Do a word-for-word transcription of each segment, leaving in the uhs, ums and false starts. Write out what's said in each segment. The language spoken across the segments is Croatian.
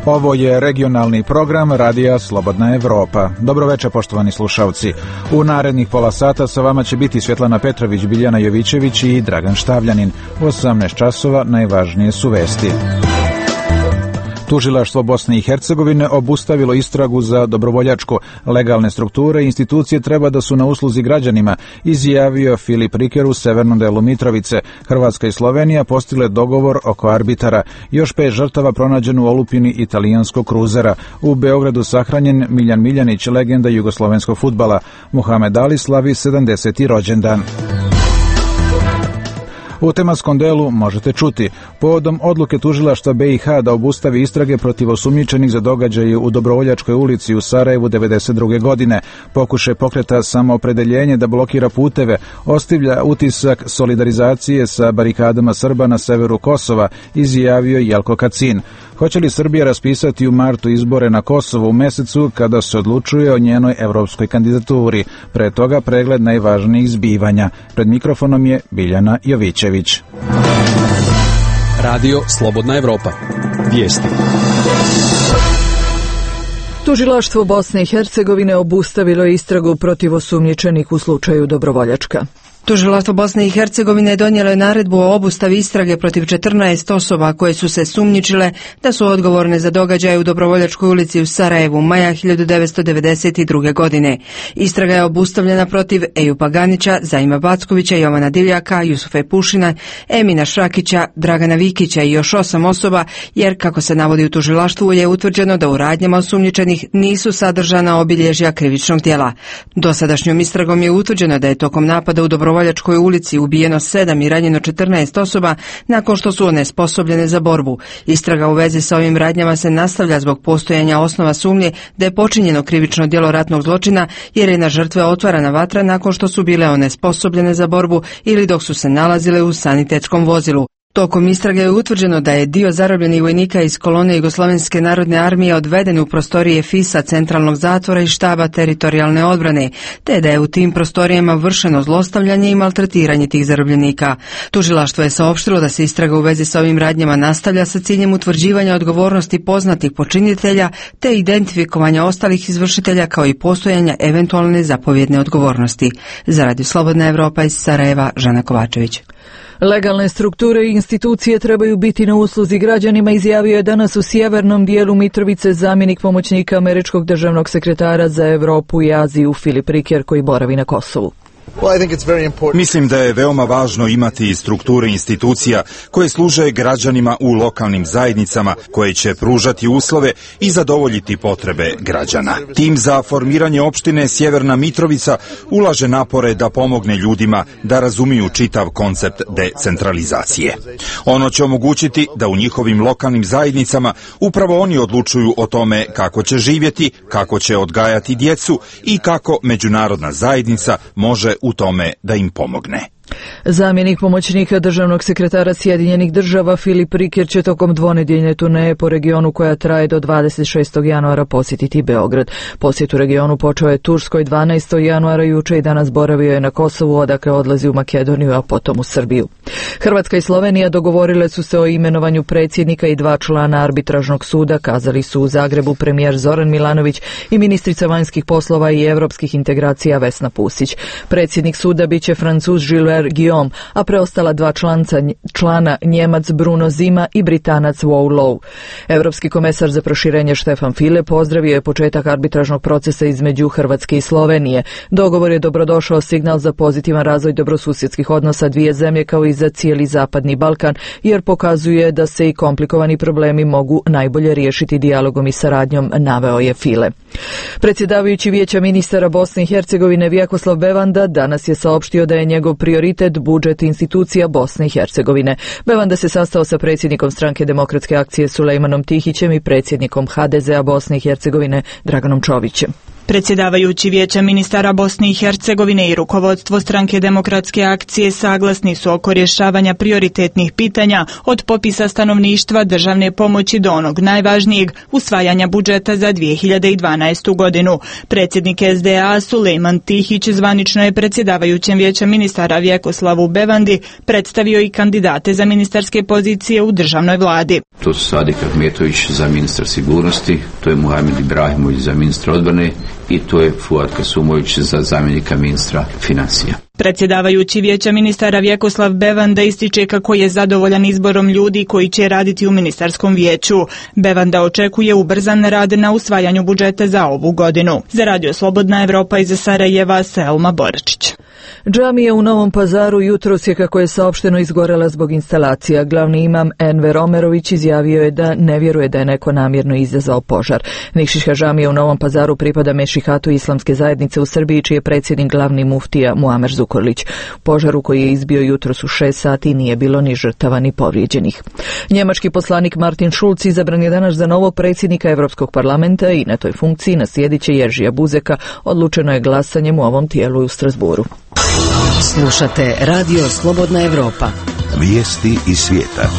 Ovo je regionalni program Radija Slobodna Evropa. Dobroveče, poštovani slušalci. U narednih pola sata sa vama će biti Svjetlana Petrović, Biljana Jovićević i Dragan Štavljanin. U osamnaest časova najvažnije su vesti. Tužilaštvo Bosne i Hercegovine obustavilo istragu za dobrovoljačko. Legalne strukture i institucije treba da su na usluzi građanima, izjavio Filip Riker u severnom delu Mitrovice. Hrvatska i Slovenija postigli dogovor oko arbitara. Još pet žrtava pronađeno u olupini italijanskog kruzera. U Beogradu sahranjen Miljan Miljanić, legenda jugoslovenskog fudbala. Muhamed Ali slavi sedamdeseti rođendan. U tematskom delu možete čuti: povodom odluke tužilaštva B i H da obustavi istrage protiv osumnjičenih za događaje u Dobrovoljačkoj ulici u Sarajevu devedeset druge godine, pokušaj pokreta samoopredeljenje da blokira puteve, ostavlja utisak solidarizacije sa barikadama Srba na severu Kosova, izjavio Jelko Kacin. Hoće li Srbija raspisati u martu izbore na Kosovu u mesecu kada se odlučuje o njenoj evropskoj kandidaturi? Pre toga pregled najvažnijih zbivanja. Pred mikrofonom je Biljana Jovićević. Radio Slobodna Evropa. Vijesti. Tužilaštvo Bosne i Hercegovine obustavilo je istragu protiv osumnjičenih u slučaju Dobrovoljačka. Tužilaštvo Bosne i Hercegovine donijelo je naredbu o obustavi istrage protiv četrnaest osoba koje su se sumnjičile da su odgovorne za događaje u Dobrovoljačkoj ulici u Sarajevu maja hiljadu devetsto devedeset druge. godine. Istraga je obustavljena protiv Ejupa Ganića, Zaima Backovića, Jovana Divljaka, Jusufe Pušina, Emina Šrakića, Dragana Vikića i još osam osoba, jer, kako se navodi u tužilaštvu, je utvrđeno da u radnjama osumnjičenih nisu sadržana obilježja krivičnog djela. Dosadašnjom istragom je utvrđeno da je tokom napada u Dobrovoljačkoj Dobrovoljačkoj ulici ubijeno sedam i ranjeno četrnaest osoba nakon što su onesposobljene za borbu. Istraga u vezi sa ovim radnjama se nastavlja zbog postojanja osnova sumnje da je počinjeno krivično djelo ratnog zločina, jer je na žrtve otvarana vatra nakon što su bile onesposobljene za borbu ili dok su se nalazile u sanitetskom vozilu. Tokom istrage je utvrđeno da je dio zarobljenih vojnika iz kolone Jugoslovenske narodne armije odveden u prostorije FIS-a, centralnog zatvora i štaba teritorijalne odbrane, te da je u tim prostorijama vršeno zlostavljanje i maltretiranje tih zarobljenika. Tužilaštvo je saopštilo da se istraga u vezi sa ovim radnjama nastavlja sa ciljem utvrđivanja odgovornosti poznatih počinitelja te identifikovanja ostalih izvršitelja, kao i postojanja eventualne zapovjedne odgovornosti. Za Radio Slobodna Evropa iz Sarajeva, Žana Kovačević. Legalne strukture i institucije trebaju biti na usluzi građanima, izjavio je danas u sjevernom dijelu Mitrovice zamjenik pomoćnika američkog državnog sekretara za Europu i Aziju Filip Riker, koji boravi na Kosovu. Mislim da je veoma važno imati strukture institucija koje služe građanima u lokalnim zajednicama, koje će pružati uslove i zadovoljiti potrebe građana. Tim za formiranje opštine Sjeverna Mitrovica ulaže napore da pomogne ljudima da razumiju čitav koncept decentralizacije. Ono će omogućiti da u njihovim lokalnim zajednicama upravo oni odlučuju o tome kako će živjeti, kako će odgajati djecu i kako međunarodna zajednica može u tome da im pomogne. Zamjenik pomoćnika državnog sekretara Sjedinjenih država Filip Riker će tokom dvonedjeljne turneje po regionu, koja traje do dvadeset šestog januara, posjetiti Beograd. Posjet u regionu počeo je Turskoj dvanaestog januara, juče i danas boravio je na Kosovu, odakle odlazi u Makedoniju, a potom u Srbiju. Hrvatska i Slovenija dogovorile su se o imenovanju predsjednika i dva člana arbitražnog suda, kazali su u Zagrebu premijer Zoran Milanović i ministrica vanjskih poslova i europskih integracija Vesna Pusić. Predsjednik suda biće Francuz Gilbert Guillaume, a preostala dva članca, člana Njemac Bruno Zima i Britanac Wow Low. Europski komesar za proširenje Štefan File pozdravio je početak arbitražnog procesa između Hrvatske i Slovenije. Dogovor je dobrodošao signal za pozitivan razvoj dobrosusjedskih odnosa dvije zemlje, kao i za cijeli Zapadni Balkan, jer pokazuje da se i komplikovani problemi mogu najbolje riješiti dijalogom i saradnjom, naveo je File. Predsjedavajući Vijeća ministara Bosne i Hercegovine Vjakoslav Bevanda danas je saopštio da je njegov prioritet budžet institucija Bosne i Hercegovine. Bevanda se sastao sa predsjednikom Stranke demokratske akcije Sulejmanom Tihićem i predsjednikom H D Z-a Bosne i Hercegovine Draganom Čovićem. Predsjedavajući Vijeća ministara Bosne i Hercegovine i rukovodstvo Stranke demokratske akcije saglasni su oko rješavanja prioritetnih pitanja od popisa stanovništva, državne pomoći do onog najvažnijeg usvajanja budžeta za dvije hiljade dvanaestu. godinu. Predsjednik S D A Sulejman Tihić zvanično je predsjedavajućem Vijeća ministara Vjekoslavu Bevandi predstavio i kandidate za ministarske pozicije u državnoj vladi. To su Sadik Ahmetović za ministra sigurnosti, to je Muhamed Ibrahimović za ministra odbrane i to je Fuad Kasumović za zamjenika ministra financija. Predsjedavajući Vijeća ministara Vjekoslav Bevanda ističe kako je zadovoljan izborom ljudi koji će raditi u ministarskom vijeću. Bevanda očekuje ubrzan rad na usvajanju budžeta za ovu godinu. Za Radio Slobodna Evropa iz Sarajeva, Selma Boračić. Džamija u Novom Pazaru jutros je, kako je saopšteno, izgorela zbog instalacija. Glavni imam Enver Omerović izjavio je da ne vjeruje da je neko namjerno izazvao požar. Nikšićka džamija u Novom Pazaru pripada Mešihatu Islamske zajednice u Srbiji, čiji je predsjednik glavni muftija Muamer Zukorlić. Požaru koji je izbio jutros u šest sati nije bilo ni žrtava ni povrijeđenih. Njemački poslanik Martin Schulz izabran je danas za novog predsjednika Europskog parlamenta i na toj funkciji naslijedit će Jeržija Buzeka. Odlučeno je glasanjem u ovom tijelu u Strasburu. Slušate Radio Slobodna Evropa. Vijesti iz svijeta.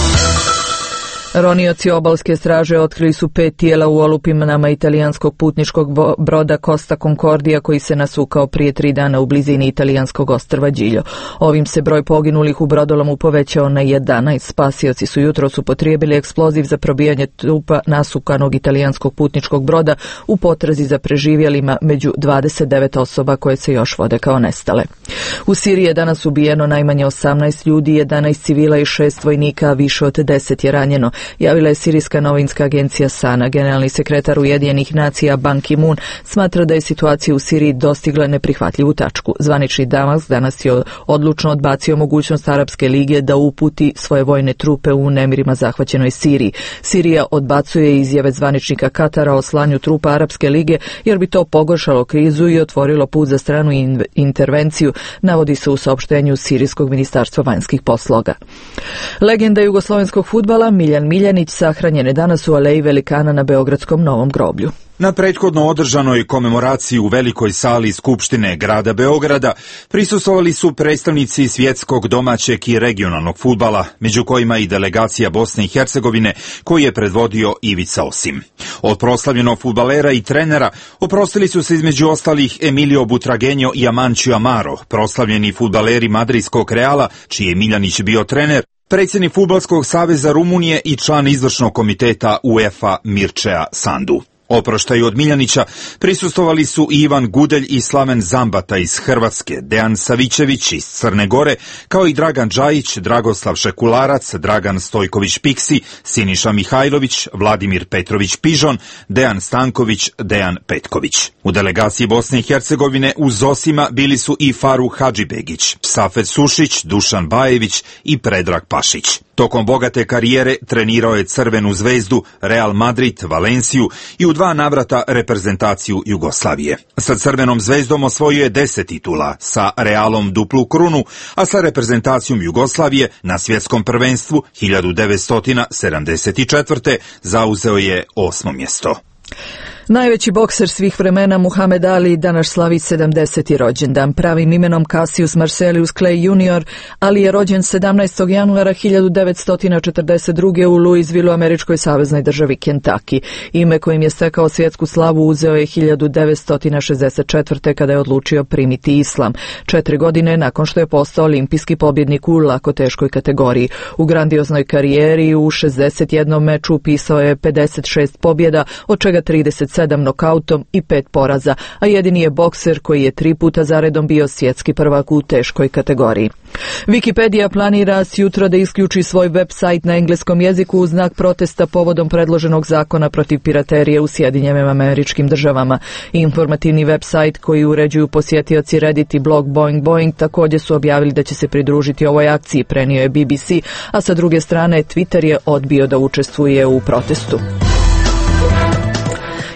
Ronioci obalske straže otkrili su pet tijela u olupinama italijanskog putničkog broda Costa Concordia koji se nasukao prije tri dana u blizini italijanskog ostrva Điljo. Ovim se broj poginulih u brodolomu povećao na jedanaest. Spasioci su jutros upotrijebili eksploziv za probijanje trupa nasukanog italijanskog putničkog broda u potrazi za preživjelima među dvadeset devet osoba koje se još vode kao nestale. U Siriji je danas ubijeno najmanje osamnaest ljudi, jedanaest civila i šest vojnika, a više od deset je ranjeno, javila je sirijska novinska agencija Sana. Generalni sekretar Ujedinjenih nacija Ban Ki-moon smatra da je situacija u Siriji dostigla neprihvatljivu tačku. Zvanični Damask danas je odlučno odbacio mogućnost Arapske lige da uputi svoje vojne trupe u nemirima zahvaćenoj Siriji. Sirija odbacuje izjave zvaničnika Katara o slanju trupa Arapske lige jer bi to pogoršalo krizu i otvorilo put za stranu intervenciju, navodi se u saopštenju Sirijskog ministarstva vanjskih poslova. Legenda jugoslovenskog fudbala Miljan Miljanić sahranjen je danas u Aleji velikana na beogradskom Novom groblju. Na prethodno održanoj komemoraciji u velikoj sali Skupštine grada Beograda prisustvovali su predstavnici svjetskog, domaćeg i regionalnog fudbala, među kojima i delegacija Bosne i Hercegovine koju je predvodio Ivica Osim. Od proslavljenog fudbalera i trenera oprostili su se između ostalih Emilio Butragueño i Amancio Amaro, proslavljeni fudbaleri madridskog Reala, čiji je Miljanić bio trener, predsjednik Fudbalskog saveza Rumunije i član izvršnog komiteta UEFA Mircea Sandu. Oproštaju od Miljanića prisustvovali su i Ivan Gudelj i Slaven Zambata iz Hrvatske, Dejan Savićević iz Crne Gore, kao i Dragan Džajić, Dragoslav Šekularac, Dragan Stojković Piksi, Siniša Mihajlović, Vladimir Petrović Pižon, Dejan Stanković, Dejan Petković. U delegaciji Bosne i Hercegovine uz Osima bili su i Faruk Hadžibegić, Safet Sušić, Dušan Bajević i Predrag Pašić. Tokom bogate karijere trenirao je Crvenu zvezdu, Real Madrid, Valenciju i u dva navrata reprezentaciju Jugoslavije. Sa Crvenom zvezdom osvojio je deset titula, sa Realom duplu krunu, a sa reprezentacijom Jugoslavije na svjetskom prvenstvu hiljadu devetsto sedamdeset četvrte. zauzeo je osmo mjesto. Najveći bokser svih vremena Muhamed Ali danas slavi sedamdeseti rođendan. Pravim imenom Cassius Marcellus Clay junior Ali je rođen sedamnaestog januara hiljadu devetsto četrdeset druge. u Louisvilleu, američkoj saveznoj državi Kentucky. Ime kojim je stekao svjetsku slavu uzeo je hiljadu devetsto šezdeset četvrte. kada je odlučio primiti islam. Četiri godine nakon što je postao olimpijski pobjednik u lako teškoj kategoriji. U grandioznoj karijeri u šezdeset jednom meču upisao je pedeset šest pobjeda, od čega trideset sedam nokautom i pet poraza, a jedini je bokser koji je tri puta zaredom bio svjetski prvak u teškoj kategoriji. Wikipedia planira sjutra da isključi svoj web sajt na engleskom jeziku u znak protesta povodom predloženog zakona protiv piraterije u Sjedinjenim Američkim Državama. Informativni web sajt koji uređuju posjetioci Reddit i blog Boing Boing također su objavili da će se pridružiti ovoj akciji, prenio je B B C, a sa druge strane Twitter je odbio da učestvuje u protestu.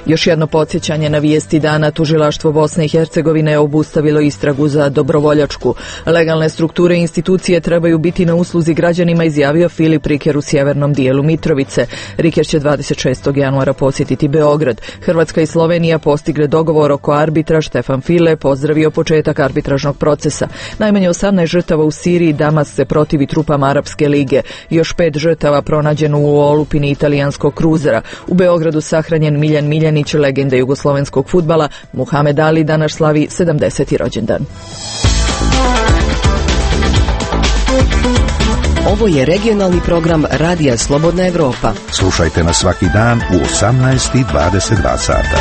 Još jedno podsjećanje na vijesti dana. Tužilaštvo Bosne i Hercegovine je obustavilo istragu za dobrovoljačku. Legalne strukture i institucije trebaju biti na usluzi građanima, izjavio Filip Riker u sjevernom dijelu Mitrovice. Riker će dvadeset šestog januara posjetiti Beograd. Hrvatska i Slovenija postigle dogovor oko arbitra. Štefan File pozdravio početak arbitražnog procesa. Najmanje osamnaest žrtava u Siriji. Damas se protivi trupama Arapske lige. Još pet žrtava pronađeno u olupini italijanskog kruzera. U Beogradu sahranjen Miljan Miljanić, legenda jugoslovenskog fudbala. Muhamed Ali danas slavi sedamdeseti rođendan. Ovo je regionalni program Radija Slobodna Evropa. Slušajte nas svaki dan u osamnaest i dvadeset dva sata.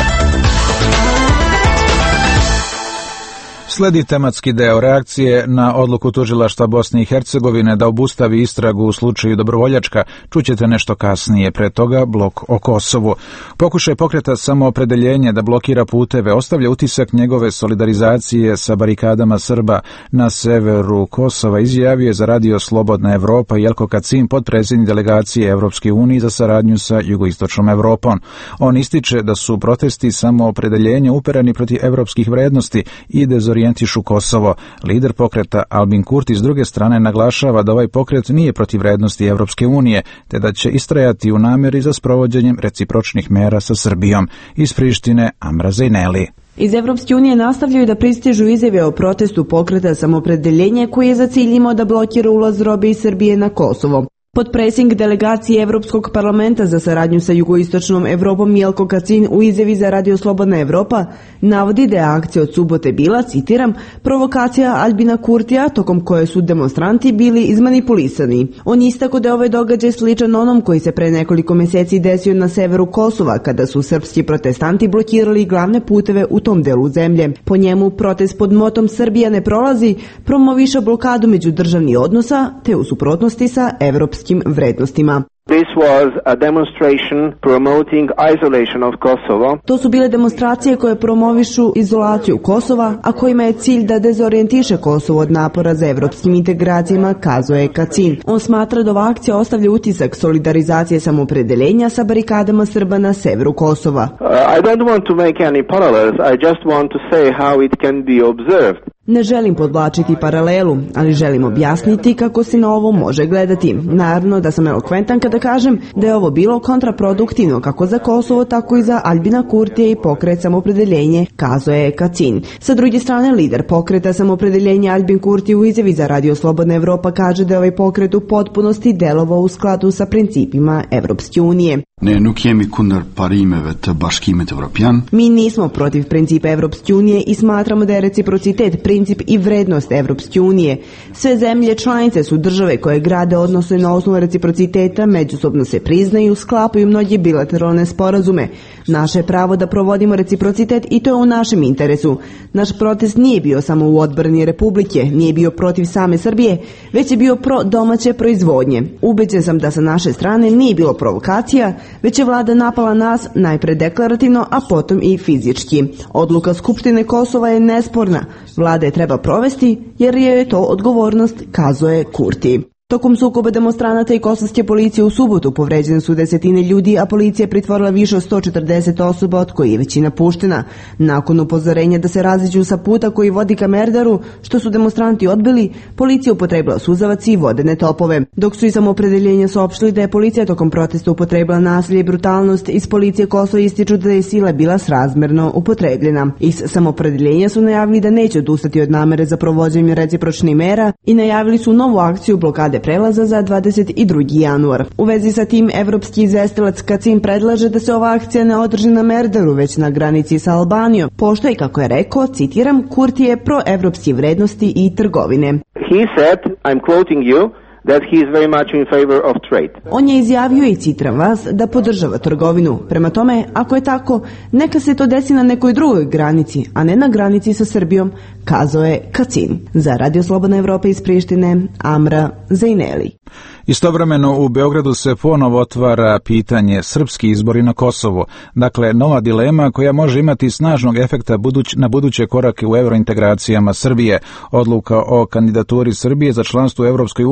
Sledi tematski deo reakcije na odluku tužilaštva Bosne i Hercegovine da obustavi istragu u slučaju Dobrovoljačka. Čućete nešto kasnije, pre toga blok o Kosovu. Pokušaj pokreta Samoopredeljenje da blokira puteve ostavlja utisak njegove solidarizacije sa barikadama Srba na severu Kosova, izjavio je za Radio Slobodna Evropa Jelko Kacin, potpredsjednik delegacije Evropske unije za saradnju sa jugoistočnom Evropom. On ističe da su protesti Samoopredeljenja upereni protiv evropskih vrednosti i dezorijentacije Tišu Kosovo. Lider pokreta Albin Kurti s druge strane naglašava da ovaj pokret nije protiv vrednosti Evropske unije, te da će istrajati u namjeri za sprovođenjem recipročnih mera sa Srbijom. Iz Prištine Amra Zejneli. Iz Evropske unije nastavljaju da pristižu izjave o protestu pokreta Samoopredeljenje koji je za cilj imao da blokira ulaz robe iz Srbije na Kosovo. Potpredsjednik delegacije Evropskog parlamenta za saradnju sa jugoistočnom Evropom Jelko Kacin u izjavi za Radio Slobodna Evropa navodi da je akcija od subote bila, citiram, provokacija Albina Kurtija tokom koje su demonstranti bili izmanipulisani. On istako da je ovaj događaj sličan onom koji se pre nekoliko mjeseci desio na severu Kosova kada su srpski protestanti blokirali glavne puteve u tom delu zemlje. Po njemu protest pod motom Srbija ne prolazi promoviše blokadu međudržavnih odnosa te u suprotnosti sa evropskim vrednostima. This was a demonstration promoting isolation of Kosovo. To su bile demonstracije koje promovišu izolaciju Kosova, a kojima je cilj da dezorijentiše Kosovo od napora za evropskim integracijama, kazao je Kacin. On smatra da ova akcija ostavlja utisak solidarizacije samoopredeljenja sa barikadama Srba na severu Kosova. Uh, I don't want to make any parallels. I just want to say how it can be observed. Ne želim podvlačiti paralelu, ali želim objasniti kako se na ovo može gledati. Naravno da sam elokventan kada kažem da je ovo bilo kontraproduktivno kako za Kosovo, tako i za Albina Kurtija i pokret Samoopredeljenje, kazao je Kacin. Sa druge strane, lider pokreta Samoopredeljenja Albin Kurti u izjavi za Radio Slobodna Evropa kaže da je ovaj pokret u potpunosti delovao u skladu sa principima Evropske unije. Ne, nuk jemi kundër parimeve të bashkimit evropian. Mi nismo protiv principa Evropske unije i smatramo da je reciprocitet princip i vrednost Evropske unije. Sve zemlje članice su države koje grade odnose na osnovu reciprociteta, međusobno se priznaju, sklapaju mnoge bilateralne sporazume. Naše je pravo da provodimo reciprocitet i to je u našem interesu. Naš protest nije bio samo u odbrani Republike, nije bio protiv same Srbije, već je bio pro domaće proizvodnje. Ubeđen sam da sa naše strane nije bilo provokacija, već je vlada napala nas najpre deklarativno, a potom i fizički. Odluka Skupštine Kosova je nesporna. Vlada je treba provesti jer je to odgovornost, kazao je Kurti. Tokom sukoba demonstranata i kosovske policije u subotu povređene su desetine ljudi, a policija je pritvorila više od sto četrdeset osoba, od kojih je većina puštena. Nakon upozorenja da se raziđu sa puta koji vodi ka Merdaru, što su demonstranti odbili, policija upotrebila suzavac i vodene topove. Dok su i Samoopredeljenja saopštili da je policija tokom protesta upotrebila nasilje i brutalnost, iz policije Kosova ističu da je sila bila srazmerno upotrebljena. Iz Samoopredeljenja su najavili da neće odustati od namere za provođenje recipročnih mera i najavili su novu akciju blokade prelaza za dvadeset drugi januar. U vezi sa tim, evropski izvestilac Kacin predlaže da se ova akcija ne održi na Merdaru, već na granici sa Albanijom, pošto je, kako je rekao, citiram, Kurti je proevropske vrednosti i trgovine. He said, I'm quoting you, that he is very much in favor of trade. On je izjavio i citiram vas da podržava trgovinu. Prema tome, ako je tako, neka se to desi na nekoj drugoj granici, a ne na granici sa Srbijom, kazao je Kacin. Za Radio Slobodna Evropa iz Prištine, Amra Zejneli. Istovremeno u Beogradu se ponovo otvara pitanje srpski izbori na Kosovu. Dakle, nova dilema koja može imati snažnog efekta buduć, na buduće korake u eurointegracijama Srbije. Odluka o kandidaturi Srbije za članstvo u Evropskoj uniji donosi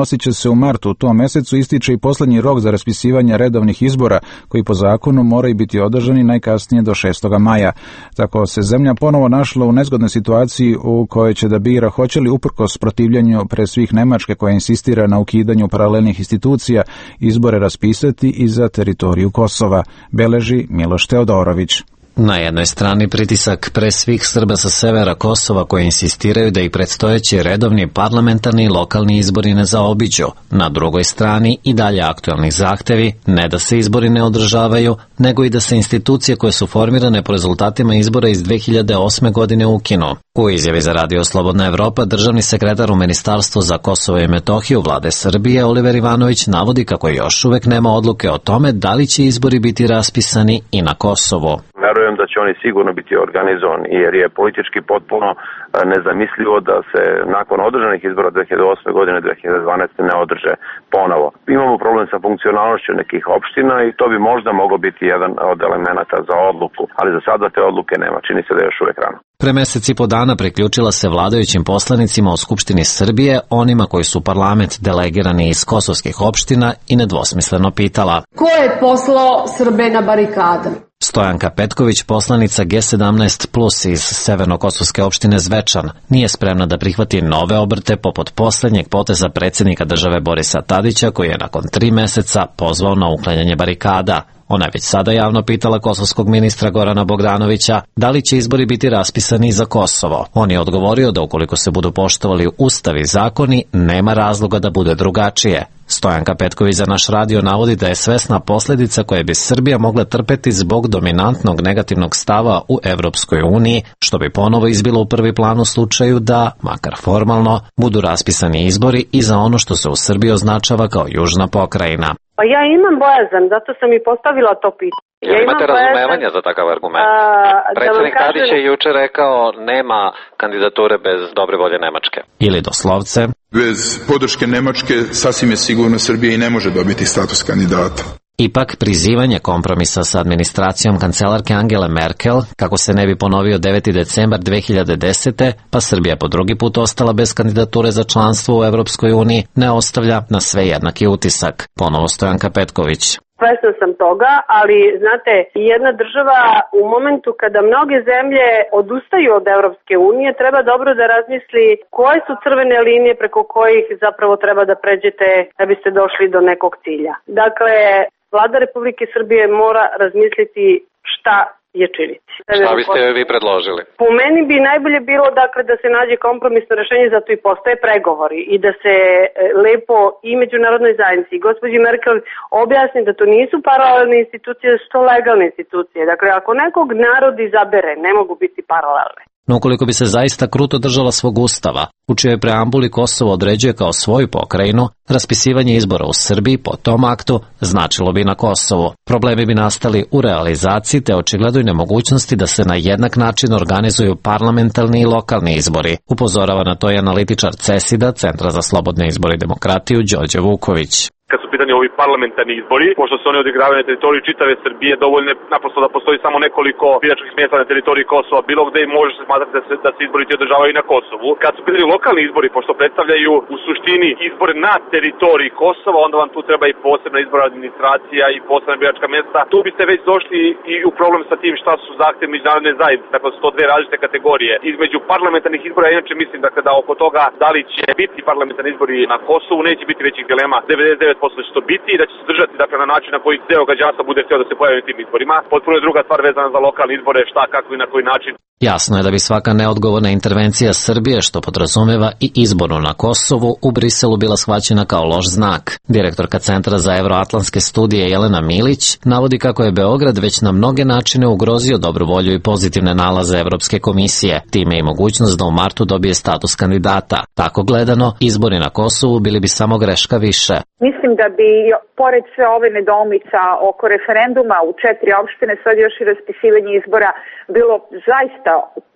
glasit će se u martu. U tom mesecu ističe i poslednji rok za raspisivanje redovnih izbora, koji po zakonu moraju biti održani najkasnije do šestog maja. Tako se zemlja ponovo našla u nezgodnoj situaciji u kojoj će da bira hoće li uprkos protivljenju pre svih Nemačke koja insistira na ukidanju paralelnih institucija izbore raspisati i za teritoriju Kosova, beleži Miloš Teodorović. Na jednoj strani pritisak pre svih Srba sa severa Kosova koji insistiraju da i predstojeći redovni parlamentarni i lokalni izbori ne zaobiđu. Na drugoj strani i dalje aktuelni zahtevi ne da se izbori ne održavaju, nego i da se institucije koje su formirane po rezultatima izbora iz dve hiljade osme godine ukinu. U izjavi za Radio Slobodna Evropa državni sekretar u Ministarstvu za Kosovo i Metohiju Vlade Srbije Oliver Ivanović navodi kako još uvek nema odluke o tome da li će izbori biti raspisani i na Kosovu. Verujem da će oni sigurno biti organizovani, jer je politički potpuno nezamislivo da se nakon održanih izbora dve hiljade osme godine dve hiljade dvanaeste ne održe ponovo. Imamo problem sa funkcionalnošću nekih opština i to bi možda moglo biti jedan od elemenata za odluku, ali za sada te odluke nema, čini se da je još uvek rano. Pre mesec i po dana priključila se vladajućim poslanicima u Skupštini Srbije, onima koji su parlament delegirani iz kosovskih opština, i nedvosmisleno pitala: ko je poslao Srbe na barikade? Stojanka Petković, poslanica G sedamnaest plus iz severnokosovske opštine Zvečan, nije spremna da prihvati nove obrte poput poslednjeg poteza predsjednika države Borisa Tadića, koji je nakon tri meseca pozvao na uklanjanje barikada. Ona je već sada javno pitala kosovskog ministra Gorana Bogdanovića da li će izbori biti raspisani za Kosovo. On je odgovorio da ukoliko se budu poštovali ustav i zakoni, nema razloga da bude drugačije. Stojanka Petković za naš radio navodi da je svesna posljedica koje bi Srbija mogla trpeti zbog dominantnog negativnog stava u Evropskoj uniji, što bi ponovo izbilo u prvi plan u slučaju da, makar formalno, budu raspisani izbori i za ono što se u Srbiji označava kao južna pokrajina. Pa ja imam bojazan, zato sam i postavila to pitanje. Ja imate razumevanja za takav argument? A, Predsjednik kažem... Tadić je juče rekao nema kandidature bez dobre volje Nemačke. Ili doslovce: bez podrške Nemačke sasvim je sigurno Srbija i ne može dobiti status kandidata. Ipak prizivanje kompromisa sa administracijom kancelarke Angele Merkel, kako se ne bi ponovio deveti decembar dve hiljade desete, pa Srbija po drugi put ostala bez kandidature za članstvo u Evropskoj uniji, ne ostavlja na sve jednaki utisak. Ponovo Stojanka Petković. Svesna sam toga, ali znate, jedna država u momentu kada mnoge zemlje odustaju od Evropske unije, treba dobro da razmisli koje su crvene linije preko kojih zapravo treba da pređete da biste došli do nekog cilja. Dakle, Vlada Republike Srbije mora razmisliti šta je činiti. Šta biste joj vi predložili? Po meni bi najbolje bilo dakle da se nađe kompromisno rešenje, zato i postoje pregovori i da se lepo i međunarodnoj zajednici i gospođi Merkel objasni da to nisu paralelne institucije, da su to legalne institucije. Dakle, ako nekog narod izabere, ne mogu biti paralelne. No ukoliko bi se zaista kruto držala svog ustava, u čijoj preambuli Kosovo određuje kao svoju pokrajinu, raspisivanje izbora u Srbiji po tom aktu značilo bi na Kosovu. Problemi bi nastali u realizaciji te očigledno i nemogućnosti da se na jednak način organizuju parlamentarni i lokalni izbori, upozorava na to i analitičar CESID-a, Centra za slobodne izbore i demokratiju, Đorđe Vuković. Kad su pitanje ovi parlamentarni izbori, pošto se oni odigravaju na teritoriji čitave Srbije, dovoljno je naprosto da postoji samo nekoliko biračkih mjesta na teritoriji Kosova, bilo gde i može se smatrati da se, da se izbori održavaju i na Kosovu. Kad su pitanje lokalni izbori, pošto predstavljaju u suštini izbore na teritoriji Kosova, onda vam tu treba i posebna izborna administracija i posebna biračka mjesta. Tu biste već došli i u problem sa tim šta su zahtjevi međunarodne zajednice, dakle su to dve različite kategorije. Između parlamentarnih izbora, inače mislim dakle, da oko toga da li će biti parlamentarni izbori na Kosovu neće biti većih dilema, devedeset devet posto će to biti i da će se držati dakle, na način na koji deo građanstva bude htio da se pojavi u tim izborima. Potpuno je druga stvar vezana za lokalne izbore, šta, kako i na koji način. Jasno je da bi svaka neodgovorna intervencija Srbije, što podrazumeva i izboru na Kosovu, u Briselu bila shvaćena kao loš znak. Direktorka Centra za evroatlantske studije Jelena Milić navodi kako je Beograd već na mnoge načine ugrozio dobru volju i pozitivne nalaze Evropske komisije, time i mogućnost da u martu dobije status kandidata. Tako gledano, izbori na Kosovu bili bi samo greška više. Mislim da bi, pored sve ove nedoumica oko referenduma u četiri opštine, sad još i raspisivanje izbora, bilo zaista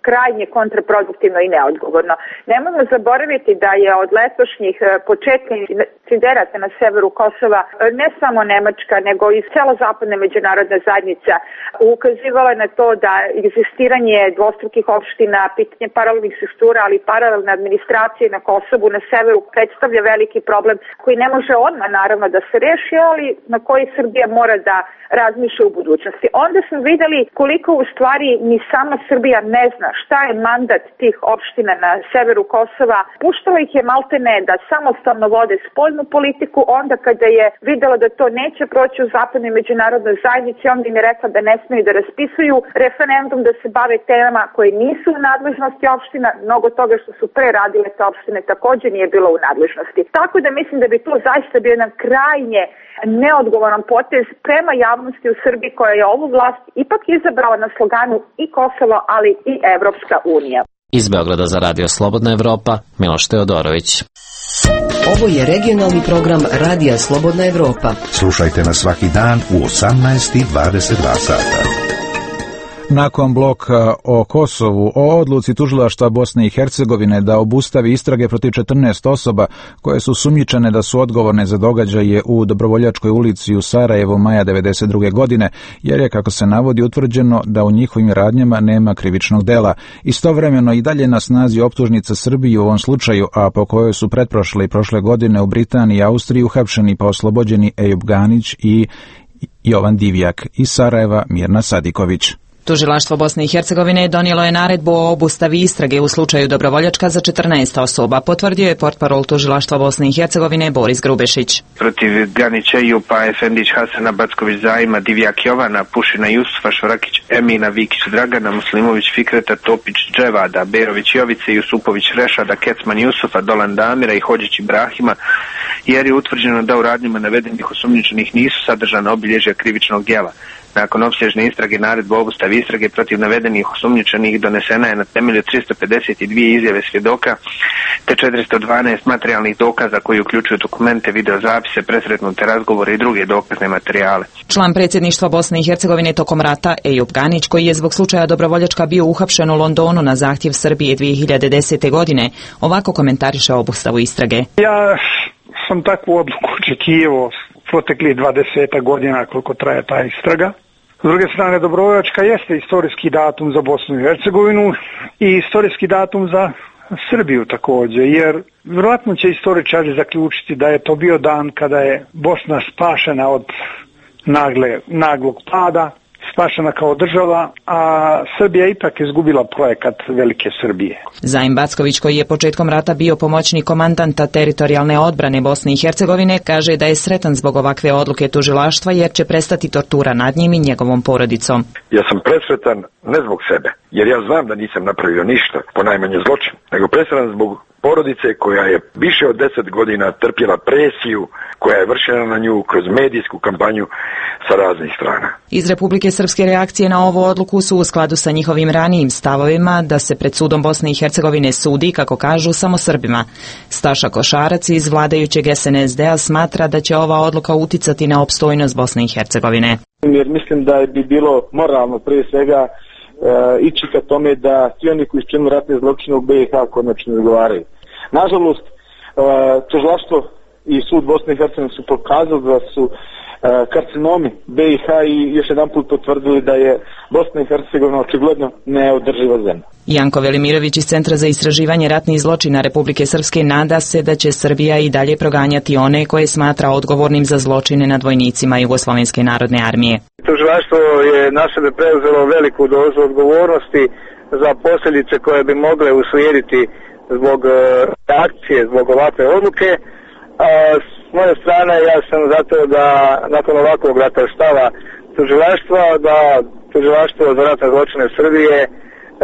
krajnje kontraproduktivno i neodgovorno. Nemojmo zaboraviti da je od letošnjih početka incidenata na severu Kosova ne samo Nemačka, nego i cela zapadna međunarodna zajednica ukazivala na to da egzistiranje dvostrukih opština, pitanje paralelnih struktura, ali i paralelne administracije na Kosovu, na severu, predstavlja veliki problem koji ne može odmah naravno da se reši, ali na koji Srbija mora da razmišlja u budućnosti. Onda smo videli koliko u stvari ni sama Srbija ne zna šta je mandat tih opština na severu Kosova. Puštalo ih je maltene da samostalno vode spoljnu politiku, onda kada je videla da to neće proći u zapadnoj međunarodnoj zajednici, onda im je rekla da ne smeju da raspisuju referendum, da se bave temama koje nisu u nadležnosti opština. Mnogo toga što su pre radile te opštine također nije bilo u nadležnosti. Tako da mislim da bi to zaista bio jedan krajnje neodgovoran potez prema javnosti u Srbiji koja je ovu vlast ipak izabrala na sloganu i Kosovo, ali i Evropska unija. Iz Beograda za Radio Slobodna Evropa, Miloš Teodorović. Ovo je regionalni program Radija Slobodna Evropa. Slušajte nas svaki dan u osamnaest i dvadeset dva sata. Nakon bloka o Kosovu, o odluci tužilaštva Bosne i Hercegovine da obustavi istrage protiv četrnaest osoba koje su sumnjičene da su odgovorne za događaje u Dobrovoljačkoj ulici u Sarajevu maja devedeset druge godine, jer je, kako se navodi, utvrđeno da u njihovim radnjama nema krivičnog dela. Istovremeno i dalje na snazi optužnica Srbiji u ovom slučaju, a po kojoj su pretprošle i prošle godine u Britaniji i Austriji uhapšeni pa oslobođeni Ejub Ganić i Jovan Divjak. Iz Sarajeva Mirna Sadiković. Tužilaštvo Bosne i Hercegovine donijelo je naredbu o obustavi istrage u slučaju Dobrovoljačka za četrnaest osoba, potvrdio je portparol Tužilaštva Bosne i Hercegovine Boris Grubešić. Protiv Ganića Jupa, Efendić Hasana, Backović Zajma, Divjak Jovana, Pušina Jusufa, Šorakić Emina, Vikić Dragana, Muslimović Fikreta, Topić Dževada, Berović Jovice, Jusupović Rešada, Kecman Jusufa, Dolan Damira i Hođić Ibrahima, jer je utvrđeno da u radnjima navedenih osumnjičenih nisu sadržana obilježja krivičnog djela. Nakon opsežne istrage naredba obustavi istrage protiv navedenih osumnjičenih donesena je na temelju tristo pedeset dvije izjave svjedoka te četiristo dvanaest materijalnih dokaza koji uključuju dokumente, videozapise, presretnute razgovore i druge dokazne materijale. Član predsjedništva Bosne i Hercegovine tokom rata Ejub Ganić, koji je zbog slučaja Dobrovoljačka bio uhapšen u Londonu na zahtjev Srbije dvije hiljade desete. godine, ovako komentariše obustavu istrage. Ja sam takvu odluku očekivao proteklih dvadeset godina koliko traje ta istraga. S druge strane, Dobrovoljačka jeste istorijski datum za Bosnu i Hercegovinu i istorijski datum za Srbiju također, jer vjerojatno će istoričari zaključiti da je to bio dan kada je Bosna spašena od nagle, naglog pada, spašena kao država, a Srbija ipak izgubila projekat Velike Srbije. Zajm Backović, koji je početkom rata bio pomoćnik komandanta teritorijalne odbrane Bosne i Hercegovine, kaže da je sretan zbog ovakve odluke tužilaštva jer će prestati tortura nad njim i njegovom porodicom. Ja sam presretan ne zbog sebe, jer ja znam da nisam napravio ništa, ponajmanje zločin, nego presretan zbog porodice koja je više od deset godina trpjela presiju koja je vršena na nju kroz medijsku kampanju sa raznih strana. Iz Republike Srpske reakcije na ovu odluku su u skladu sa njihovim ranijim stavovima da se pred sudom Bosne i Hercegovine sudi, kako kažu, samo Srbima. Staša Košarac iz vladajućeg S N S D-a smatra da će ova odluka uticati na opstojnost Bosne i Hercegovine. Jer mislim da bi bilo moralno prije svega Uh, ići ka tome da svi oni koji čine ratne zločine u B i H konačno odgovaraju. Nažalost, uh, tužilaštvo i sud Bosne i Hercegovine su pokazali da su uh, karcinomi B i H i još jedan put potvrdili da je Bosna i Hercegovina očigledno neodrživa zemlja. Janko Velimirović iz Centra za istraživanje ratnih zločina Republike Srpske nada se da će Srbija i dalje proganjati one koje smatra odgovornim za zločine nad vojnicima Jugoslovenske narodne armije. Tužilaštvo je na sebe preuzelo veliku dozu odgovornosti za posljedice koje bi mogle uslijediti zbog reakcije, zbog ovakve odluke. A s moje strane ja sam zato da nakon ovakvog rata stava tužilaštva, da tužilaštvo za ratne zločine Srbije e,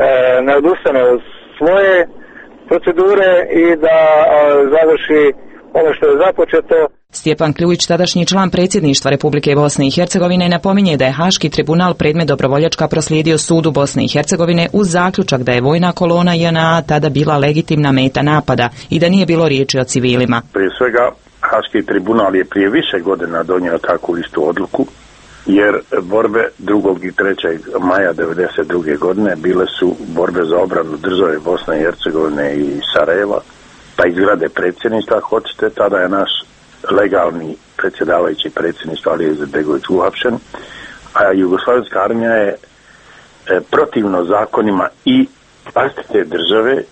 ne odustane od svoje procedure i da e, završi ono što je započeto. Stjepan Kljujić, tadašnji član predsjedništva Republike Bosne i Hercegovine, napominje da je Haški tribunal predmet Dobrovoljačka proslijedio sudu Bosne i Hercegovine uz zaključak da je vojna kolona J N A tada bila legitimna meta napada i da nije bilo riječi o civilima. Prije svega, Haški tribunal je prije više godina donio takvu istu odluku jer borbe drugog i trećeg maja devedeset druge godine bile su borbe za obranu države Bosne i Hercegovine i Sarajeva, pa izgrade predsjedništva, hoćete, tada je naš legalni predsjedavajući predsjedništva Alija Izetbegović uhapšen, a Jugoslavijska armija je e, protivno zakonima i vlastite države e,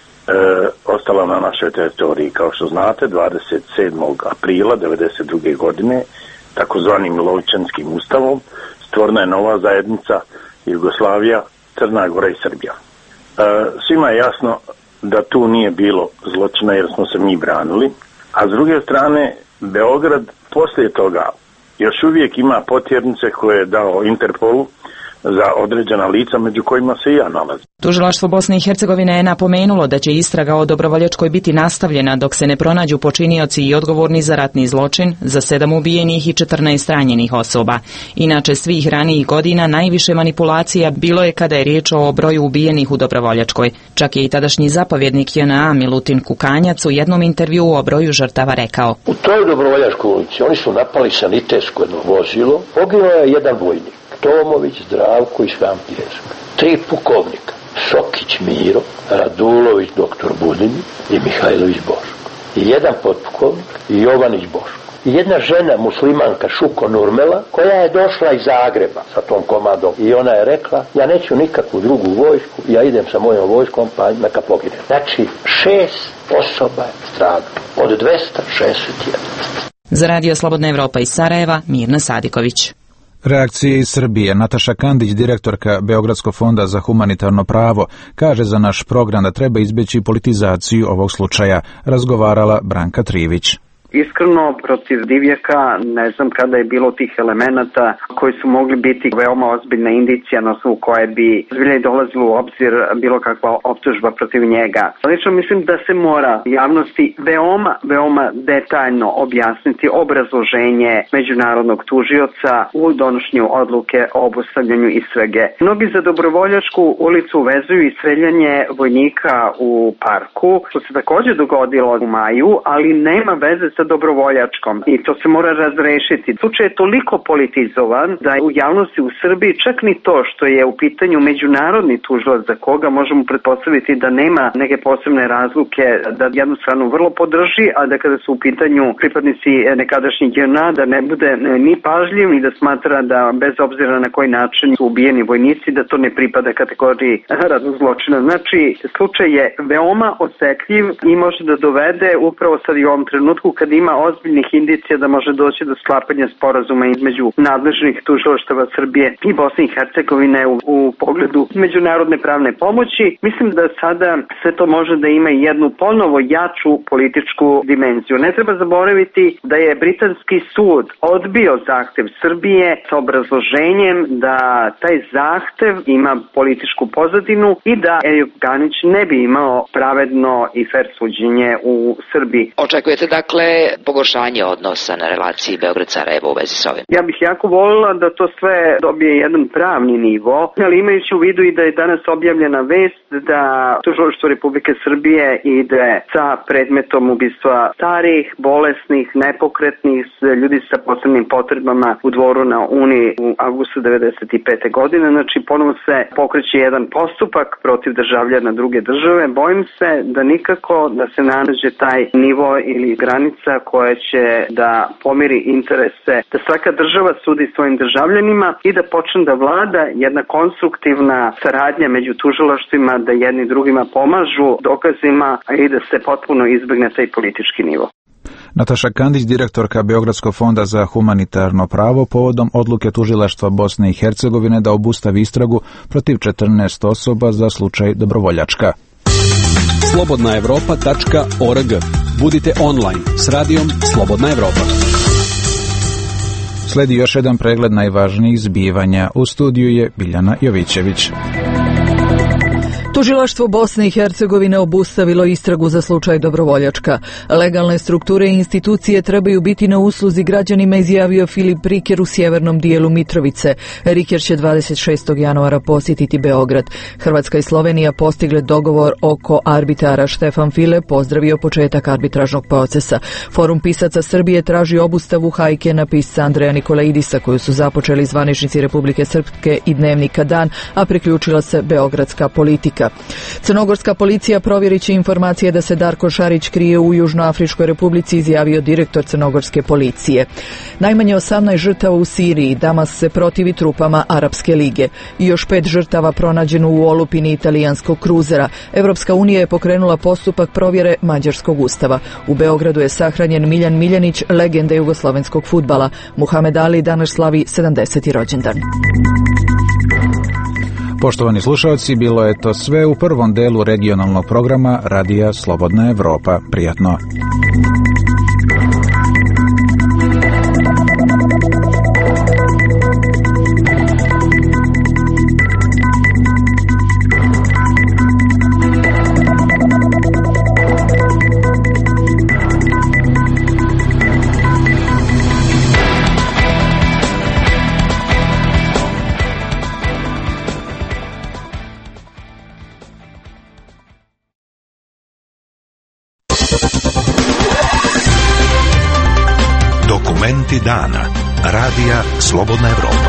ostala na našoj teritoriji. Kao što znate, dvadeset sedmog aprila devedeset druge godine takozvanim Miloševićevskim ustavom stvorena je nova zajednica Jugoslavija, Crna Gora i Srbija. E, svima je jasno da tu nije bilo zločina jer smo se mi branili, a s druge strane Beograd poslije toga još uvijek ima potjernice koje je dao Interpolu za određena lica, među kojima se i ja nalazim. Tužilaštvo Bosne i Hercegovine je napomenulo da će istraga o Dobrovoljačkoj biti nastavljena dok se ne pronađu počinioci i odgovorni za ratni zločin, za sedam ubijenih i četrnaest ranjenih osoba. Inače, svih ranijih godina najviše manipulacija bilo je kada je riječ o broju ubijenih u Dobrovoljačkoj. Čak je i tadašnji zapovjednik J N A Milutin Kukanjac u jednom intervjuu o broju žrtava rekao: U toj Dobrovoljačkoj ulici oni su napali sanitetsko jedno vozilo, poginuo je jedan vojnik, Tomović, Zdravko i Škampijeska. Tri pukovnika, Sokić Miro, Radulović doktor Budini i Mihajlović Boško. I jedan potpukovnik i Jovanić Boško. I jedna žena muslimanka Šuko Nurmela koja je došla iz Zagreba sa tom komadom i ona je rekla: ja neću nikakvu drugu vojsku, ja idem sa mojom vojskom pa neka pogine. Znači šest osoba je stradalo od dvesta šezdeset jedan. Za Radio Slobodna Evropa iz Sarajeva, Mirna Sadiković. Reakcije iz Srbije. Nataša Kandić, direktorka Beogradskog fonda za humanitarno pravo, kaže za naš program da treba izbjeći politizaciju ovog slučaja. Razgovarala Branka Trivić. Iskreno, protiv divljaka ne znam kada je bilo tih elemenata koji su mogli biti veoma ozbiljna indicija na osnovu koje bi zbilja dolazilo u obzir bilo kakva optužba protiv njega. Lično mislim da se mora javnosti veoma, veoma detaljno objasniti obrazloženje međunarodnog tužioca u donošenju odluke o obustavljanju istrage. Mnogi za Dobrovoljačku ulicu vezuju i streljanje vojnika u parku, što se također dogodilo u maju, ali nema veze sa Dobrovoljačkom i to se mora razrešiti. Slučaj je toliko politizovan da u javnosti u Srbiji čak ni to što je u pitanju međunarodni tužilac za koga možemo pretpostaviti da nema neke posebne razluke, da jednu stranu vrlo podrži, a da kada su u pitanju pripadnici nekadašnjih J N A da ne bude ni pažljiv i da smatra da bez obzira na koji način su ubijeni vojnici da to ne pripada kategoriji ratnog zločina. Znači, slučaj je veoma osetljiv i može da dovede upravo sad i u ovom trenutku kad ima ozbiljnih indicija da može doći do sklapanja sporazuma između nadležnih tužilaštava Srbije i Bosne i Hercegovine u, u pogledu međunarodne pravne pomoći. Mislim da sada sve to može da ima jednu ponovo jaču političku dimenziju. Ne treba zaboraviti da je britanski sud odbio zahtev Srbije sa obrazloženjem da taj zahtev ima političku pozadinu i da Ejup Ganić ne bi imao pravedno i fer suđenje u Srbiji. Očekujete dakle pogoršanje odnosa na relaciji Beograd-Sarajevo u vezi s ovim? Ja bih jako voljela da to sve dobije jedan pravni nivo, ali imajući u vidu i da je danas objavljena vest da Tužilaštvo Republike Srbije ide sa predmetom ubistva starih, bolesnih, nepokretnih, ljudi sa posebnim potrebama u Dvoru na Uni u avgustu devedeset pete. godine. Znači, ponovo se pokreće jedan postupak protiv državljana druge države. Bojim se da nikako da se nađe taj nivo ili granica koja će da pomiri interese, da svaka država sudi svojim državljanima i da počne da vlada jedna konstruktivna saradnja među tužilaštvima, da jedni drugima pomažu dokazima i da se potpuno izbegne taj politički nivo. Nataša Kandić, direktorka Beogradskog fonda za humanitarno pravo, povodom odluke tužilaštva Bosne i Hercegovine da obustavi istragu protiv četrnaest osoba za slučaj Dobrovoljačka. slobodna evropa tačka org. Budite online s radijom Slobodna Evropa. Sledi još jedan pregled najvažnijih zbivanja. U studiju je Biljana Jovićević. Tužilaštvo Bosne i Hercegovine obustavilo istragu za slučaj Dobrovoljačka. Legalne strukture i institucije trebaju biti na usluzi građanima, izjavio Filip Riker u sjevernom dijelu Mitrovice. Riker će dvadeset šestog januara posjetiti Beograd. Hrvatska i Slovenija postigle dogovor oko arbitara. Štefan File pozdravio početak arbitražnog procesa. Forum pisaca Srbije traži obustavu hajke na pisca Andreja Nikolaidisa, koju su započeli zvaničnici Republike Srpske i dnevnika Dan, a priključila se beogradska politika. Crnogorska policija provjerit će informacije da se Darko Šarić krije u Južnoafričkoj Republici, izjavio direktor Crnogorske policije. Najmanje osamnaest žrtava u Siriji. Damas se protivi trupama Arapske lige. I još pet žrtava pronađeno u olupini italijanskog kruzera. Evropska unija je pokrenula postupak provjere mađarskog ustava. U Beogradu je sahranjen Miljan Miljanić, legenda jugoslovenskog fudbala. Muhamed Ali danas slavi sedamdeseti rođendan. Poštovani slušalci, bilo je to sve u prvom delu regionalnog programa Radija Slobodna Evropa. Prijatno. Dokumenti dana. Radija Slobodna Evropa.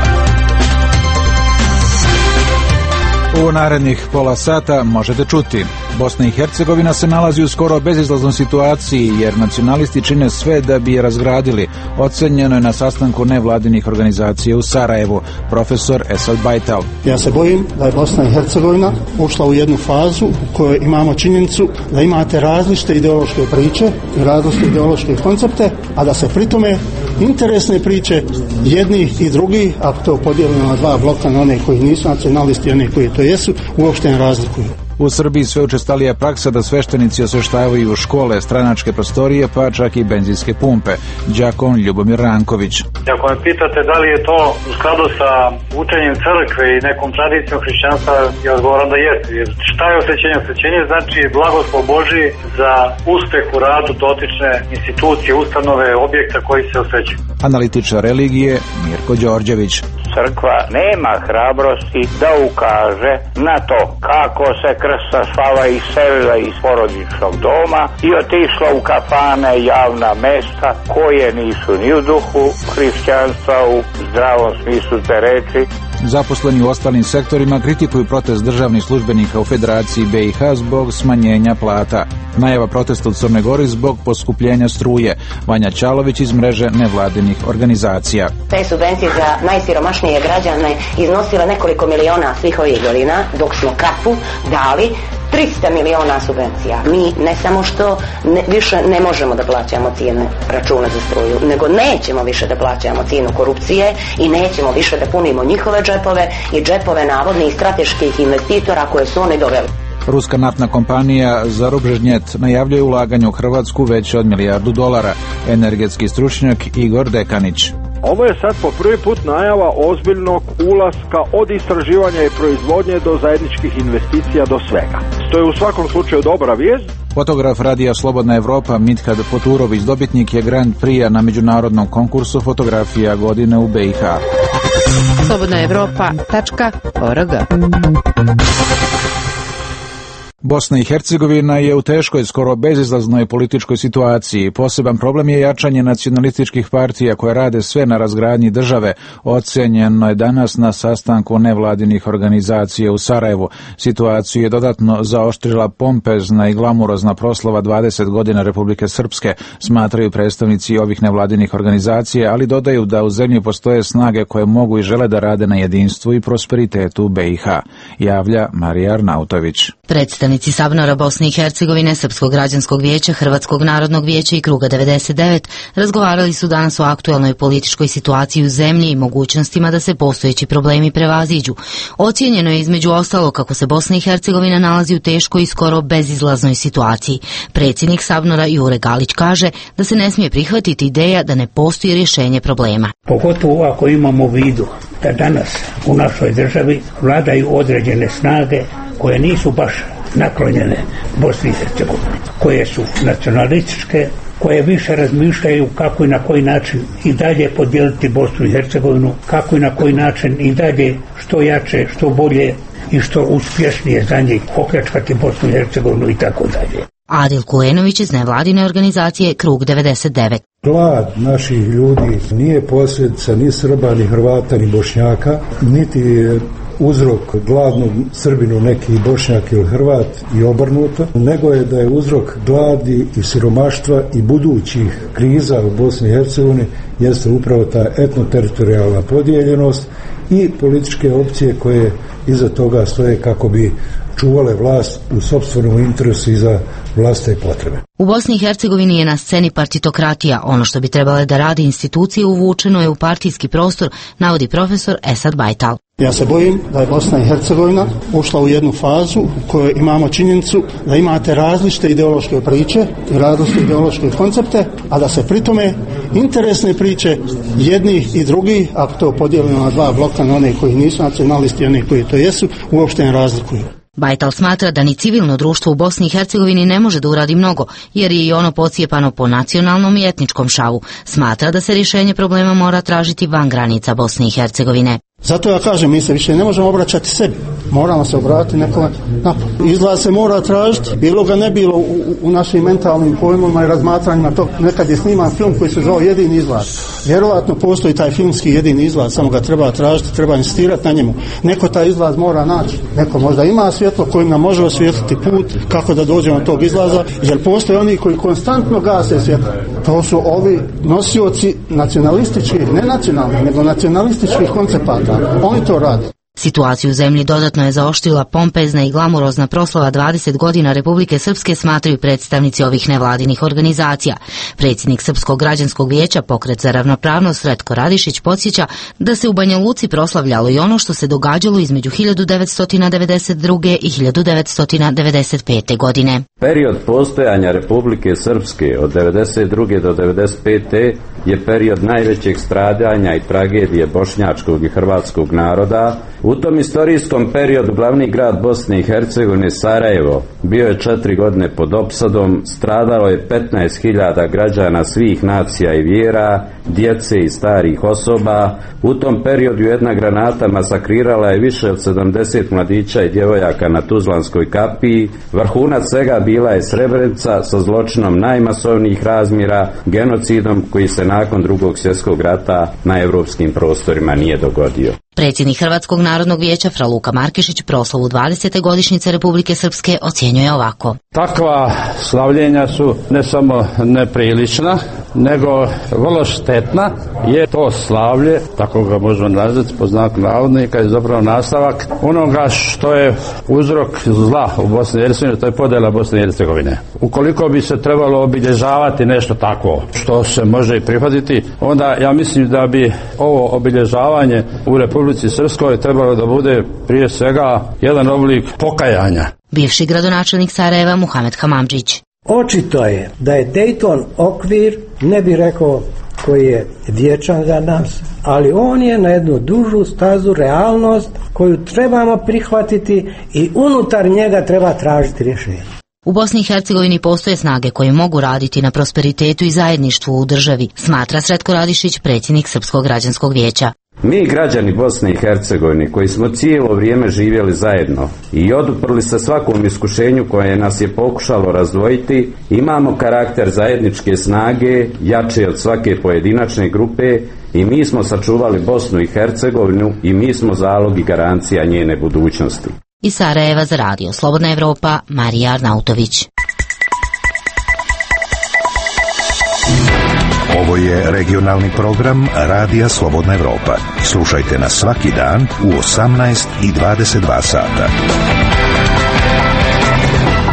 U narednih pola sata možete čuti: Bosna i Hercegovina se nalazi u skoro bezizlaznoj situaciji jer nacionalisti čine sve da bi je razgradili. Ocenjeno je na sastanku nevladinih organizacija u Sarajevu. Profesor Esad Bajtal. Ja se bojim da je Bosna i Hercegovina ušla u jednu fazu u kojoj imamo činjenicu da imate različite ideološke priče i različite ideološke koncepte, a da se pritome interesne priče jednih i drugih, ako to podijelimo na dva bloka, na one koji nisu nacionalisti i one koji to jesu, uopšte ne razlikuju. U Srbiji sve učestalija praksa da sveštenici osveštavaju u škole, stranačke prostorije, pa čak i benzinske pumpe. Đakon Ljubomir Ranković. Ako me pitate da li je to u skladu sa učenjem crkve i nekom tradicijom hrišćanstva, ja odgovoram da jeste. Jer šta je osvećenje? Osvećenje znači blagoslov Božji za uspeh u radu dotične institucije, ustanove, objekta koji se osvećuju. Analitičar religije Mirko Đorđević. Crkva nema hrabrosti da ukaže na to kako se Krsta Slava iselila iz porodičnog doma i otišla u kafane, javna mesta koje nisu ni u duhu hrišćanstva u zdravom smislu te reči. Zaposleni u ostalim sektorima kritikuju protest državnih službenika u Federaciji B i H zbog smanjenja plata. Najava protesta u Crnoj Gori zbog poskupljenja struje. Vanja Ćalović iz mreže nevladinih organizacija. Te subvencije za najsiromašnije građane iznosile nekoliko miliona svih ovih godina, dok smo kapu dali trista miliona subvencija. Mi ne samo što ne, više ne možemo da plaćamo cijene računa za struju, nego nećemo više da plaćamo cijenu korupcije i nećemo više da punimo njihove džepove i džepove navodnih strateških investitora koje su oni doveli. Ruska naftna kompanija Zarubžnjet najavljuje ulaganje u Hrvatsku veće od milijardu dolara. Energetski stručnjak Igor Dekanić. Ovo je sad po prvi put najava ozbiljnog ulaska od istraživanja i proizvodnje do zajedničkih investicija do svega. To je u svakom slučaju dobra vijest. Fotograf Radija Slobodna Evropa Mithat Poturović dobitnik je Grand Prix na međunarodnom konkursu fotografija godine u B i H. slobodna evropa tačka org. Bosna i Hercegovina je u teškoj, skoro bezizlaznoj političkoj situaciji. Poseban problem je jačanje nacionalističkih partija koje rade sve na razgradnji države. Ocenjeno je danas na sastanku nevladinih organizacija u Sarajevu. Situaciju je dodatno zaoštrila pompezna i glamurozna proslava dvadeset godina Republike Srpske, smatraju predstavnici ovih nevladinih organizacija, ali dodaju da u zemlji postoje snage koje mogu i žele da rade na jedinstvu i prosperitetu B i H. Javlja Marija Arnautović. Predstavnici Sabnora Bosne i Hercegovine, Srpskog građanskog vijeća, Hrvatskog narodnog vijeća i Kruga devedeset devet razgovarali su danas o aktuelnoj političkoj situaciji u zemlji i mogućnostima da se postojeći problemi prevaziđu. Ocijenjeno je između ostalo kako se Bosna i Hercegovina nalazi u teškoj i skoro bezizlaznoj situaciji. Predsjednik Sabnora Jure Galić kaže da se ne smije prihvatiti ideja da ne postoji rješenje problema. Pogotovo ako imamo u vidu da danas u našoj državi vladaju određene snage koje nisu baš naklonjene Bosni i Hercegovini, koje su nacionalističke, koje više razmišljaju kako i na koji način i dalje podijeliti Bosnu i Hercegovinu, kako i na koji način i dalje što jače, što bolje i što uspješnije za njih opljačkati Bosnu i Hercegovinu i tako dalje. Adil Kulenović iz nevladine organizacije Krug devedeset devet. Glad naših ljudi nije posljedica ni Srba, ni Hrvata, ni Bošnjaka, niti je uzrok gladnog Srbinu neki Bošnjak ili Hrvat i obrnuto, nego je da je uzrok gladi i siromaštva i budućih kriza u Bosni i Hercegovini jeste upravo ta etnoteritorijalna podijeljenost i političke opcije koje iza toga stoje kako bi čuvale vlast u sopstvenom interesu i za vlastite potrebe. U Bosni i Hercegovini je na sceni partitokratija. Ono što bi trebale da radi institucije uvučeno je u partijski prostor, navodi profesor Esad Bajtal. Ja se bojim da je Bosna i Hercegovina ušla u jednu fazu u kojoj imamo činjenicu da imate različite ideološke priče i različite ideološke koncepte, a da se pritome interesne priče jednih i drugih, ako to podijelimo na dva bloka, na one koji nisu nacionalisti i one koji to jesu, uopšte ne razlikuju. Bajtal smatra da ni civilno društvo u Bosni i Hercegovini ne može da uradi mnogo, jer je i ono pocijepano po nacionalnom i etničkom šavu. Smatra da se rješenje problema mora tražiti van granica Bosne i Hercegovine. Zato ja kažem, mi se više ne možemo obraćati sebi. Moramo se obratiti nekome napad. Izlaz se mora tražiti, bilo ga ne bilo u, u našim mentalnim pojmovima i razmatranjima. To nekad je sniman film koji se zove Jedini izlaz. Vjerovatno postoji taj filmski jedini izlaz, samo ga treba tražiti, treba insistirati na njemu. Neko taj izlaz mora naći. Neko možda ima svjetlo kojim nam može osvijetliti put kako da dođemo do tog izlaza, jer postoje oni koji konstantno gase svjetlo. To su ovi nosioci nacionalističkih, ne nacionalnih, nego nacionalističkih koncepata. Oni to rade. Situaciju u zemlji dodatno je zaoštrila pompezna i glamurozna proslava dvadeset godina Republike Srpske, smatraju predstavnici ovih nevladinih organizacija. Predsjednik Srpskog građanskog vijeća, Pokret za ravnopravnost, Sretko Radišić, podsjeća da se u Banja Luci proslavljalo i ono što se događalo između hiljadu devetsto devedeset druge i hiljadu devetsto devedeset pete. godine. Period postojanja Republike Srpske od devedeset druge do devedeset pete je period najvećeg stradanja i tragedije bošnjačkog i hrvatskog naroda. U tom istorijskom periodu glavni grad Bosne i Hercegovine, Sarajevo, bio je četiri godine pod opsadom, stradalo je petnaest hiljada građana svih nacija i vjera, djece i starih osoba. U tom periodu jedna granata masakrirala je više od sedamdeset mladića i djevojaka na Tuzlanskoj kapiji. Vrhunac svega bila je Srebrenica sa zločinom najmasovnijih razmjera, genocidom koji se nakon drugog svjetskog rata na europskim prostorima nije dogodio. Predsjednik Hrvatskog narodnog vijeća Fra Luka Markešić proslavu dvadesete godišnjice Republike Srpske ocjenjuje ovako. Takva slavljenja su ne samo neprilična, nego vrlo štetna. Je to slavlje, tako ga možemo nazvati po znaku navodnika, je zapravo nastavak onoga što je uzrok zla u Bosni i Hercegovini, to je podjela Bosne i Hercegovine. Ukoliko bi se trebalo obilježavati nešto takvo što se može i prihvatiti, onda ja mislim da bi ovo obilježavanje u Republici Srpskoj trebalo da bude prije svega jedan oblik pokajanja. Bivši gradonačelnik Sarajeva Muhamed Hamamdžić. Očito je da je Dayton okvir, ne bih rekao koji je vječan za nas, ali on je na jednu dužu stazu realnost koju trebamo prihvatiti i unutar njega treba tražiti rješenje. U Bosni i Hercegovini postoje snage koje mogu raditi na prosperitetu i zajedništvu u državi, smatra Sretko Radišić, predsjednik Srpskog građanskog vijeća. Mi, građani Bosne i Hercegovine, koji smo cijelo vrijeme živjeli zajedno i oduprli se svakom iskušenju koje nas je pokušalo razdvojiti, imamo karakter zajedničke snage, jače od svake pojedinačne grupe, i mi smo sačuvali Bosnu i Hercegovinu i mi smo zalog i garancija njene budućnosti. Iz Sarajeva za radio Slobodna Evropa, Marija Arnautović. Ovo je regionalni program Radija Slobodna Evropa. Slušajte nas svaki dan u osamnaest i dvadeset dva sata.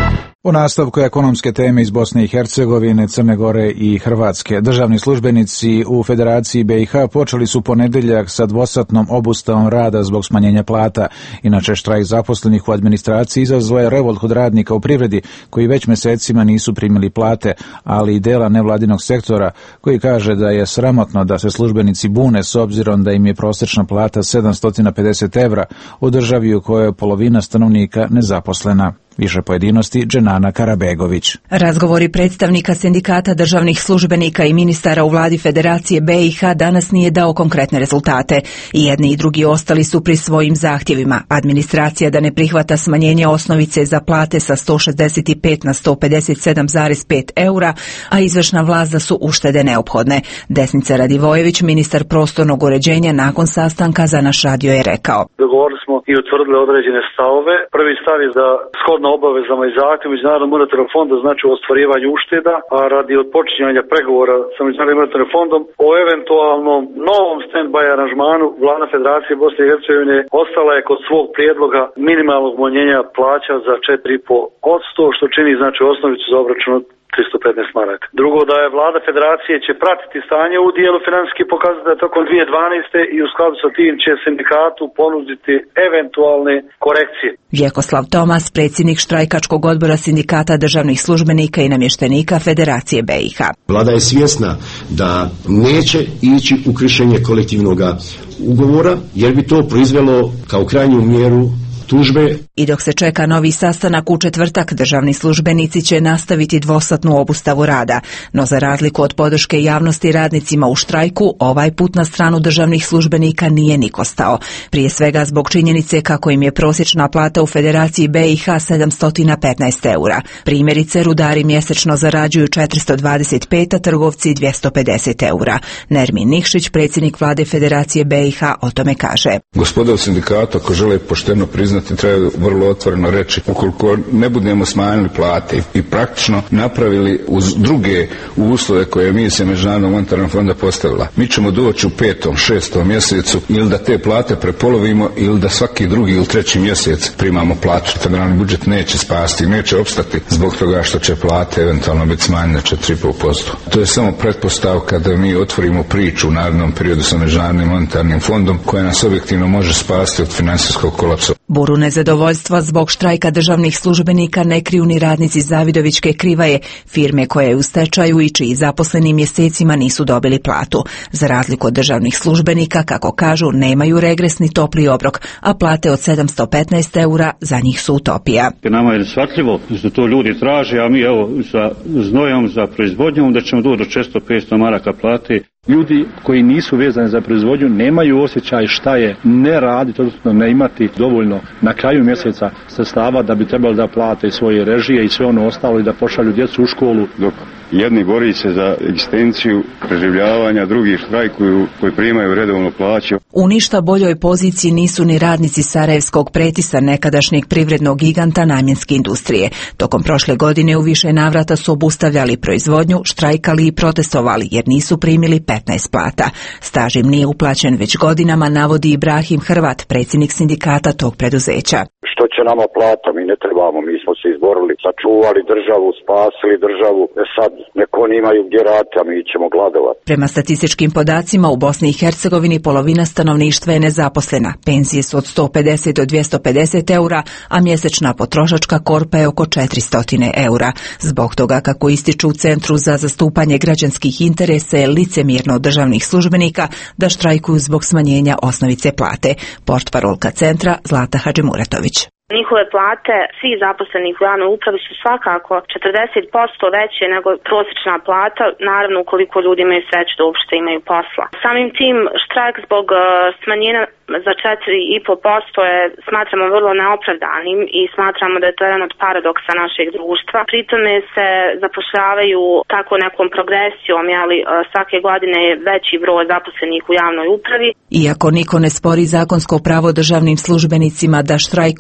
U nastavku ekonomske teme iz Bosne i Hercegovine, Crne Gore i Hrvatske, državni službenici u Federaciji B i H počeli su ponedeljak sa dvosatnom obustavom rada zbog smanjenja plata. Inače, štrajk zaposlenih u administraciji izazvao je revolt kod radnika u privredi koji već mesecima nisu primili plate, ali i dela nevladinog sektora koji kaže da je sramotno da se službenici bune s obzirom da im je prosječna plata sedamsto pedeset evra u državi u kojoj je polovina stanovnika nezaposlena. Više pojedinosti Dženana Karabegović. Razgovori predstavnika sindikata državnih službenika i ministara u vladi Federacije B i H danas nije dao konkretne rezultate. I jedni i drugi ostali su pri svojim zahtjevima. Administracija da ne prihvata smanjenje osnovice za plate sa sto šezdeset pet na sto pedeset sedam zarez pet eura, a izvršna vlast da su uštede neophodne. Desnica Radivojević, ministar prostornog uređenja, nakon sastanka za naš radio je rekao: Dogovorili smo i utvrdili određene stavove. Prvi stav je da shodno obavezama i zahtjevu Međunarodnog monetarnog fonda, znači o ostvarivanju ušteda, a radi odpočinjanja pregovora sa Međunarodnim monetarnim fondom o eventualnom novom stand-by aranžmanu, vlada Federacije Bosne i Hercegovine ostala je kod svog prijedloga minimalnog umanjenja plaća za četiri zarez pet posto, što čini znači osnovicu za obračun tristo petnaest maraka. Drugo, da je vlada Federacije će pratiti stanje u dijelu financijskih pokazatelja tokom dvije tisuće dvanaeste. i u skladu sa tim će sindikatu ponuditi eventualne korekcije. Vjekoslav Tomas, predsjednik štrajkačkog odbora sindikata državnih službenika i namještenika Federacije B i H. Vlada je svjesna da neće ići u kršenje kolektivnog ugovora, jer bi to proizvelo kao krajnju mjeru tužbe. I dok se čeka novi sastanak u četvrtak, državni službenici će nastaviti dvosatnu obustavu rada. No za razliku od podrške javnosti radnicima u štrajku, ovaj put na stranu državnih službenika nije niko stao. Prije svega zbog činjenice kako im je prosječna plata u Federaciji B i H sedamsto petnaest eura. Primjerice, rudari mjesečno zarađuju četiristo dvadeset pet, a trgovci dvjesto pedeset eura. Nermin Nikšić, predsjednik vlade Federacije B i H, o tome kaže: Gospoda u sindikatu, ako žele pošteno priznati, treba vrlo otvoreno reći, ukoliko ne budemo smanjili plate i praktično napravili uz druge uslove koje mi se Međunarodnog monetarnog fonda postavila, mi ćemo doći u petom, šestom mjesecu ili da te plate prepolovimo ili da svaki drugi ili treći mjesec primamo platu. Federalni budžet neće spasti, neće opstati zbog toga što će plate eventualno biti smanjene četiri zarez pet posto. To je samo pretpostavka da mi otvorimo priču u narednom periodu sa Međunarodnim monetarnim fondom koja nas objektivno može spasti od financijskog kolapsa. Buru nezadovoljstva zbog štrajka državnih službenika ne kriju ni radnici Zavidovićke Krivaje, firme koja je u stečaju i čiji zaposleni mjesecima nisu dobili platu. Za razliku od državnih službenika, kako kažu, nemaju regres ni topli obrok, a plate od sedamsto petnaest eura za njih su utopija. Nama je neshvatljivo što to ljudi traže, a mi evo sa znojom, za proizvodnjom da ćemo doći do četiristo petsto maraka plate. Ljudi koji nisu vezani za proizvodnju nemaju osjećaj šta je ne raditi, odnosno ne imati dovoljno na kraju mjeseca sredstava da bi trebali da plate svoje režije i sve ono ostalo i da pošalju djecu u školu. Dok jedni bori se za egzistenciju, preživljavanja, drugi štrajkuju koji primaju redovnu plaću. U ništa boljoj poziciji nisu ni radnici Sarajevskog Pretisa, nekadašnjeg privrednog giganta namjenske industrije. Tokom prošle godine u više navrata su obustavljali proizvodnju, štrajkali i protestovali jer nisu primili petnaest plata. Staž im nije uplaćen već godinama, navodi Ibrahim Hrvat, predsjednik sindikata tog preduzeća. Što će nama plata? Mi ne trebamo, mi smo se izborili, sačuvali državu, spasili državu, e sad neko oni imaju gdje raditi, a mi ćemo gladovati. Prema statističkim podacima u Bosni i Hercegovini polovina stanovništva je nezaposlena. Penzije su od sto pedeset do dvjesto pedeset eura, a mjesečna potrošačka korpa je oko četiristo eura. Zbog toga, kako ističu u Centru za zastupanje građanskih interesa, je licemjerno od državnih službenika da štrajkuju zbog smanjenja osnovice plate. Portparolka Centra Zlata Hadžimuratović. Njihove plate svih zaposlenih u javnoj upravi su svakako četrdeset posto veće nego prosječna plata, naravno ukoliko ljudi imaju sreću da uopšte imaju posla. Samim tim štrajk zbog smanjenja za četiri zarez pet posto je, smatramo, vrlo neopravdanim i smatramo da je to jedan od paradoksa našeg društva. Pritome se zapošljavaju tako nekom progresijom, jeli svake godine je veći broj zaposlenih u javnoj upravi. Iako niko ne spori zakonsko pravo državnim službenicima da štrajkuju, treba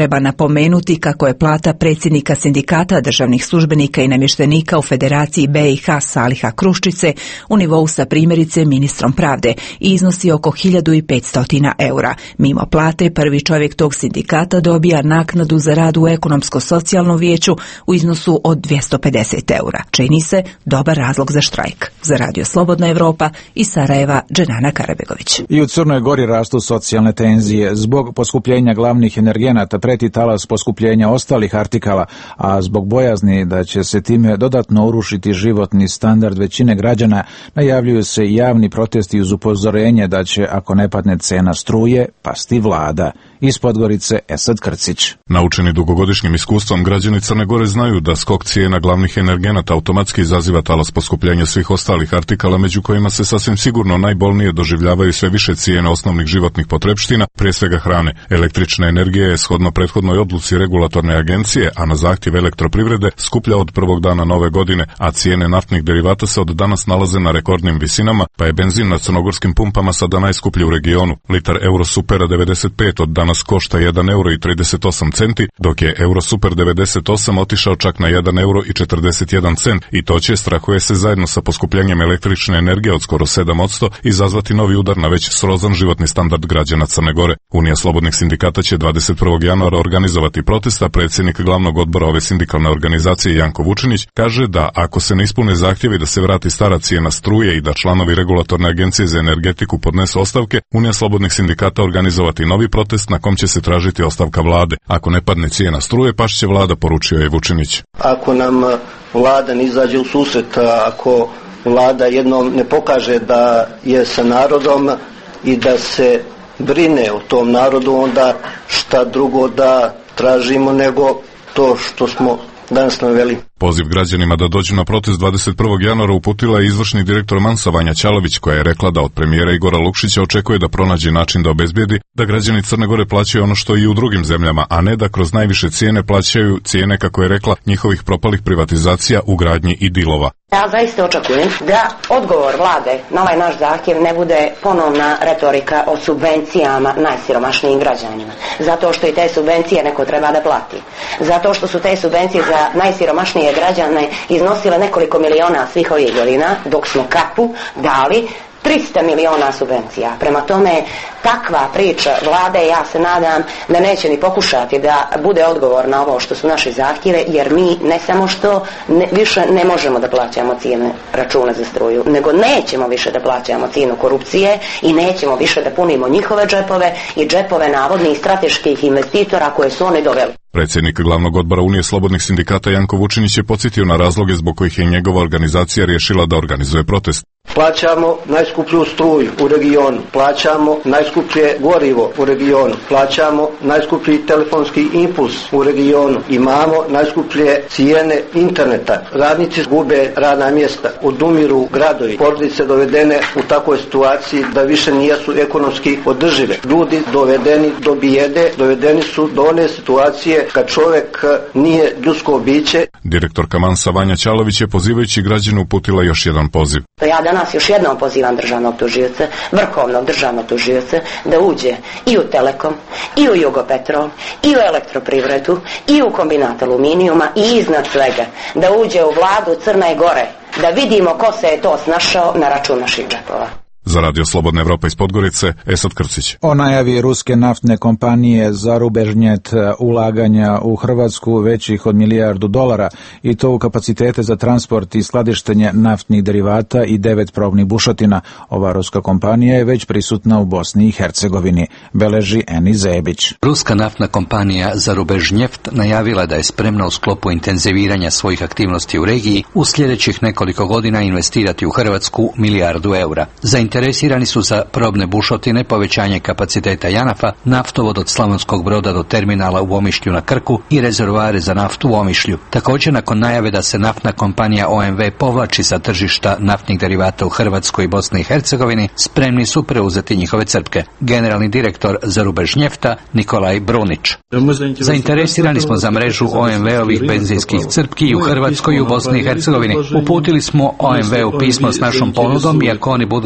treba napomenuti kako je plata predsjednika sindikata državnih službenika i namještenika u Federaciji B i H Saliha Kruščice u nivou sa primjerice ministrom pravde i iznosi oko hiljadu petsto eura. Mimo plate, prvi čovjek tog sindikata dobija naknadu za rad u ekonomsko-socijalnom vijeću u iznosu od dvjesto pedeset eura. Čini se dobar razlog za štrajk. Za Radio Slobodna Evropa iz Sarajeva, Dženana Karabegović. I u Crnoj Gori rastu socijalne tenzije. Zbog poskupljenja glavnih energenata preti talas poskupljenja ostalih artikala, a zbog bojazni da će se time dodatno urušiti životni standard većine građana, najavljuju se javni protesti uz upozorenje da će, ako ne padne cena struje, pasti vlada. Iz Podgorice, Esad Krcić. Naučeni dugogodišnjim iskustvom, građani Crne Gore znaju da skok cijena glavnih energenata automatski izaziva talas poskupljenja svih ostalih artikala, među kojima se sasvim sigurno najbolnije doživljavaju sve više cijene osnovnih životnih potrepština, prije svega hrane. Električna energija je shodno prethodnoj odluci regulatorne agencije, a na zahtjev elektroprivrede skuplja od prvog dana nove godine, a cijene naftnih derivata se od danas nalaze na rekordnim visinama, pa je benzin na crnogorskim pumpama sada najskuplji u regionu. Litar Eurosupera devedeset pet od danas košta jedan euro i trideset osam centi, dok je Eurosuper devedeset osam otišao čak na jedan euro i četrdeset jedan cent, i to će, strahuje se, zajedno sa poskupljenjem električne energije od skoro sedam posto izazvati novi udar na već srozan životni standard građana Crne Gore. Unija slobodnih sindikata će dvadeset prvog januara organizovati protest, a predsjednik glavnog odbora ove sindikalne organizacije Janko Vučinić kaže da ako se ne ispune zahtjevi da se vrati stara cijena struje i da članovi regulatorne agencije za energetiku podnesu ostavke, Unija slobodnih sindikata organizovati novi protest na kom će se tražiti ostavka vlade. Ako ne padne cijena struje, pašće vlada, poručio je Vučinić. Ako nam vlada ne izađe u susret, ako vlada jednom ne pokaže da je sa narodom i da se brine o tom narodu, onda šta drugo da tražimo nego to što smo danas naveli. Poziv građanima da dođu na protest dvadeset prvog januara uputila je izvršni direktor Mansa Vanja Ćalović, koja je rekla da od premijera Igora Lukšića očekuje da pronađe način da obezbijedi da građani Crne Gore plaćaju ono što i u drugim zemljama, a ne da kroz najviše cijene plaćaju cijene, kako je rekla, njihovih propalih privatizacija, ugradnji i dilova. Ja zaista očekujem da odgovor vlade na ovaj naš zahtjev ne bude ponovna retorika o subvencijama najsiromašnijim građanima. Zato što i te subvencije neko treba da plati. Zato što su te subvencije za najsiromašnije građane iznosile nekoliko miliona svih ovih godina, dok smo kapu dali trista miliona subvencija. Prema tome, takva priča vlade, ja se nadam da neće ni pokušati da bude odgovor na ovo što su naši zahtjeve, jer mi ne samo što ne, više ne možemo da plaćamo cijene računa za struju, nego nećemo više da plaćamo cijenu korupcije i nećemo više da punimo njihove džepove i džepove navodnih strateških investitora koje su oni doveli. Predsjednik glavnog odbora Unije slobodnih sindikata Janko Vučinić je podsjetio na razloge zbog kojih je njegova organizacija rješila da organizuje protest. Plaćamo najskuplju struju u regionu, plaćamo najskuplje gorivo u regionu, plaćamo najskuplji telefonski impuls u regionu, imamo najskuplje cijene interneta, radnici gube radna mjesta, odumiru gradovi, porodice dovedene u takvoj situaciji da više nisu ekonomski održive, ljudi dovedeni do bijede, dovedeni su do one situacije kad čovjek nije ljudsko biće. Direktorka Mansa Vanja Ćalović je, pozivajući građane, uputila još jedan poziv. Ja danas još jednom pozivam državnog tužioca, vrhovnog državnog tužioca, da uđe i u Telekom, i u Jugopetrol, i u Elektroprivredu, i u kombinat aluminijuma i iznad svega da uđe u vladu Crne Gore, da vidimo ko se je to snašao na račun naših džepova. Za Radio Slobodna Evropa iz Podgorice, Esad Krcić. O najavi ruske naftne kompanije za rubežnjet ulaganja u Hrvatsku većih od milijardu dolara, i to u kapacitete za transport i skladištenje naftnih derivata i devet probnih bušotina. Ova ruska kompanija je već prisutna u Bosni i Hercegovini, beleži Eni Zebić. Ruska naftna kompanija za rubežnjeft najavila da je spremna u sklopu intenziviranja svojih aktivnosti u regiji u sljedećih nekoliko godina investirati u Hrvatsku milijardu eura. Zainteresirani su za probne bušotine, povećanje kapaciteta Janafa, naftovod od Slavonskog Broda do terminala u Omišlju na Krku i rezervoare za naftu u Omišlju. Također, nakon najave da se naftna kompanija O M V povlači sa tržišta naftnih derivata u Hrvatskoj i Bosni i Hercegovini, spremni su preuzeti njihove crpke. Generalni direktor za rubežnjefta Nikolaj Brunić. Zainteresirani smo za mrežu O M V-ovih benzinskih crpki i u Hrvatskoj i u Bosni i Hercegovini. Uputili smo O M V-u pismo s našom ponudom i ako oni budu zainteresirani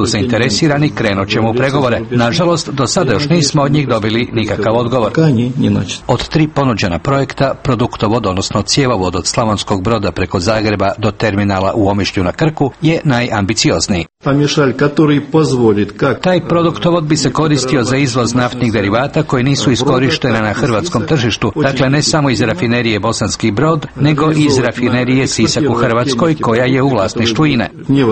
zainteresirani, krenut ćemo u pregovore. Nažalost, do sada još nismo od njih dobili nikakav odgovor. Od tri ponuđena projekta, produktovod, odnosno cjevovod od Slavonskog Broda preko Zagreba do terminala u Omišlju na Krku je najambiciozniji. Taj produktovod bi se koristio za izvoz naftnih derivata koji nisu iskorištene na hrvatskom tržištu, dakle ne samo iz rafinerije Bosanski Brod, nego i iz rafinerije Sisak u Hrvatskoj, koja je u vlasništvu I N E.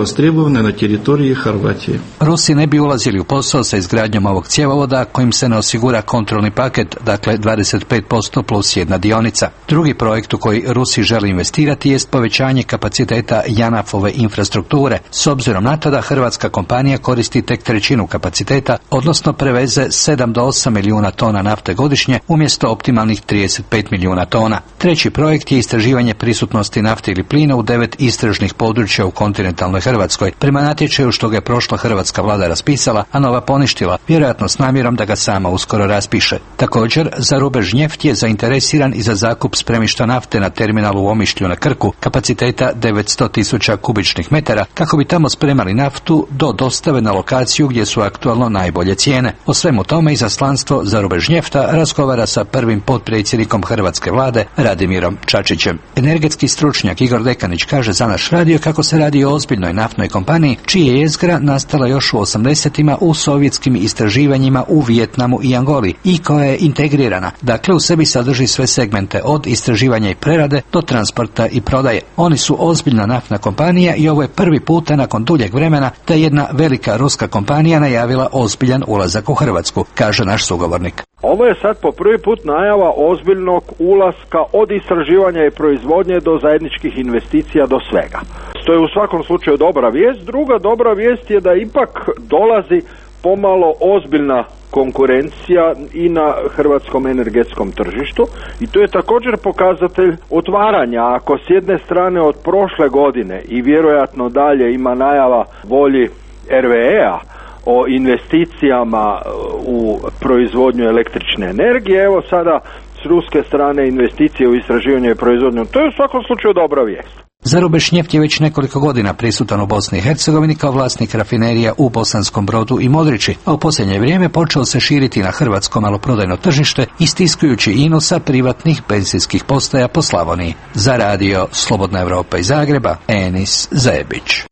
Rusi ne bi ulazili u posao sa izgradnjom ovog cjevovoda kojim se ne osigura kontrolni paket, dakle dvadeset pet posto plus jedna dionica. Drugi projekt u koji Rusi žele investirati jest povećanje kapaciteta JANAF-ove infrastrukture, s obzirom na to da hrvatska kompanija koristi tek trećinu kapaciteta, odnosno preveze sedam do osam milijuna tona nafte godišnje umjesto optimalnih trideset pet milijuna tona. Treći projekt je istraživanje prisutnosti nafte ili plina u devet istražnih područja u kontinentalnoj Hrvatskoj, prema natječaju što ga je prošla hrvatska vlada raspisala, a nova poništila, vjerojatno s namjerom da ga sama uskoro raspiše. Također, Zarubežnjeft je zainteresiran i za zakup spremišta nafte na terminalu u Omišlju na Krku, kapaciteta devetsto tisuća kubičnih metara, kako bi tamo spremali naftu do dostave na lokaciju gdje su aktualno najbolje cijene. O svemu tome izaslanstvo Zarubežnjefta razgovara sa prvim potpredsjednikom hrvatske vlade Radimirom Čačićem. Energetski stručnjak Igor Dekanić kaže za naš radio kako se radi o ozbiljnoj naftnoj kompaniji čija je jezgra nastala još u osamdesetima u sovjetskim istraživanjima u Vijetnamu i Angoli i koja je integrirana. Dakle, u sebi sadrži sve segmente od istraživanja i prerade do transporta i prodaje. Oni su ozbiljna naftna kompanija i ovo je prvi puta nakon duljeg vremena da je jedna velika ruska kompanija najavila ozbiljan ulazak u Hrvatsku, kaže naš sugovornik. Ovo je sad po prvi put najava ozbiljnog ulaska od istraživanja i proizvodnje do zajedničkih investicija do svega. To je u svakom slučaju dobra vijest. Druga dobra vijest je da ipak dolazi pomalo ozbiljna konkurencija i na hrvatskom energetskom tržištu i to je također pokazatelj otvaranja. Ako s jedne strane od prošle godine i vjerojatno dalje ima najava volji R V E-a o investicijama u proizvodnju električne energije, evo sada s ruske strane investicije u istraživanje i proizvodnju. To je u svakom slučaju dobra vijest. Zarubežnjeft je već nekoliko godina prisutan u Bosni i Hercegovini kao vlasnik rafinerija u Bosanskom Brodu i Modriči, a u posljednje vrijeme počeo se širiti na hrvatsko maloprodajno tržište istiskujući I N U sa privatnih benzinskih postaja po Slavoniji. Za radio Slobodna Evropa iz Zagreba, Enis Zebić.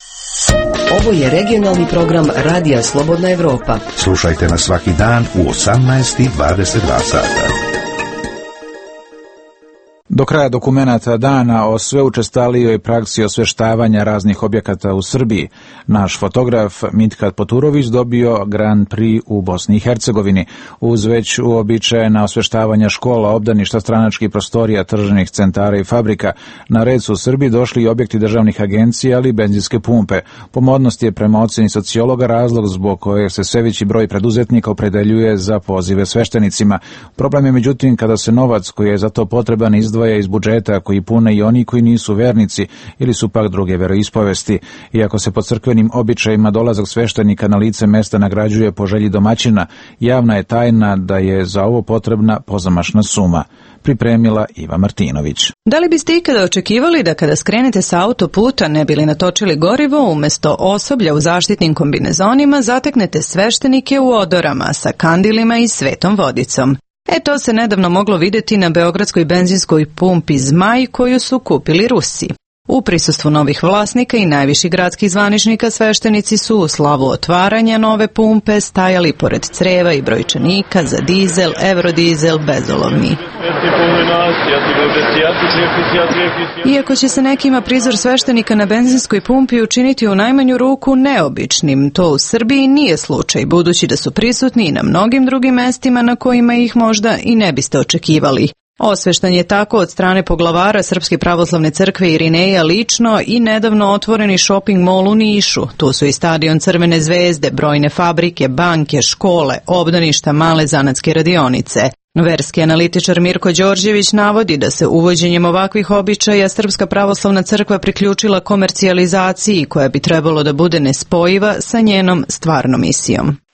Ovo je regionalni program Radija Slobodna Evropa. Slušajte nas svaki dan u osamnaest i dvadeset dva sata. Do kraja dokumenata dana o sve učestalijoj praksi osveštavanja raznih objekata u Srbiji, naš fotograf Mitkat Poturović dobio Grand Prix u Bosni i Hercegovini. Uz već uobičajena osveštavanja škola, obdaništa, stranačkih prostorija, tržnih centara i fabrika, na red su u Srbiji došli i objekti državnih agencija, ali i benzinske pumpe. Pomodnost je prema ocjeni sociologa razlog zbog kojeg se sve veći broj preduzetnika opredeljuje za pozive sveštenicima. Problem je međutim kada se novac koji je za to potreban izdvaja iz budžeta koji pune i oni koji nisu vernici ili su pak druge veroispovesti. Iako se po crkvenim običajima dolazak sveštenika na lice mesta nagrađuje po želji domaćina, javna je tajna da je za ovo potrebna pozamašna suma. Pripremila Iva Martinović. Da li biste ikada očekivali da kada skrenete sa autoputa ne bili natočili gorivo, umjesto osoblja u zaštitnim kombinezonima zateknete sveštenike u odorama sa kandilima i svetom vodicom? E to se nedavno moglo vidjeti na beogradskoj benzinskoj pumpi Zmaj koju su kupili Rusi. U prisustvu novih vlasnika i najviših gradskih zvaničnika sveštenici su u slavu otvaranja nove pumpe stajali pored creva i brojčanika za dizel, eurodizel, bezolovni. Iako će se nekima prizor sveštenika na benzinskoj pumpi učiniti u najmanju ruku neobičnim, to u Srbiji nije slučaj, budući da su prisutni i na mnogim drugim mestima na kojima ih možda i ne biste očekivali. Osveštan je tako od strane poglavara Srpske pravoslavne crkve Irineja lično i nedavno otvoreni shopping mall u Nišu. Tu su i stadion Crvene zvezde, brojne fabrike, banke, škole, obdaništa, male zanatske radionice. Verski analitičar Mirko Đorđević navodi da se uvođenjem ovakvih običaja Srpska pravoslavna crkva priključila komercijalizaciji koja bi trebalo da bude nespojiva sa njenom stvarnom misijom.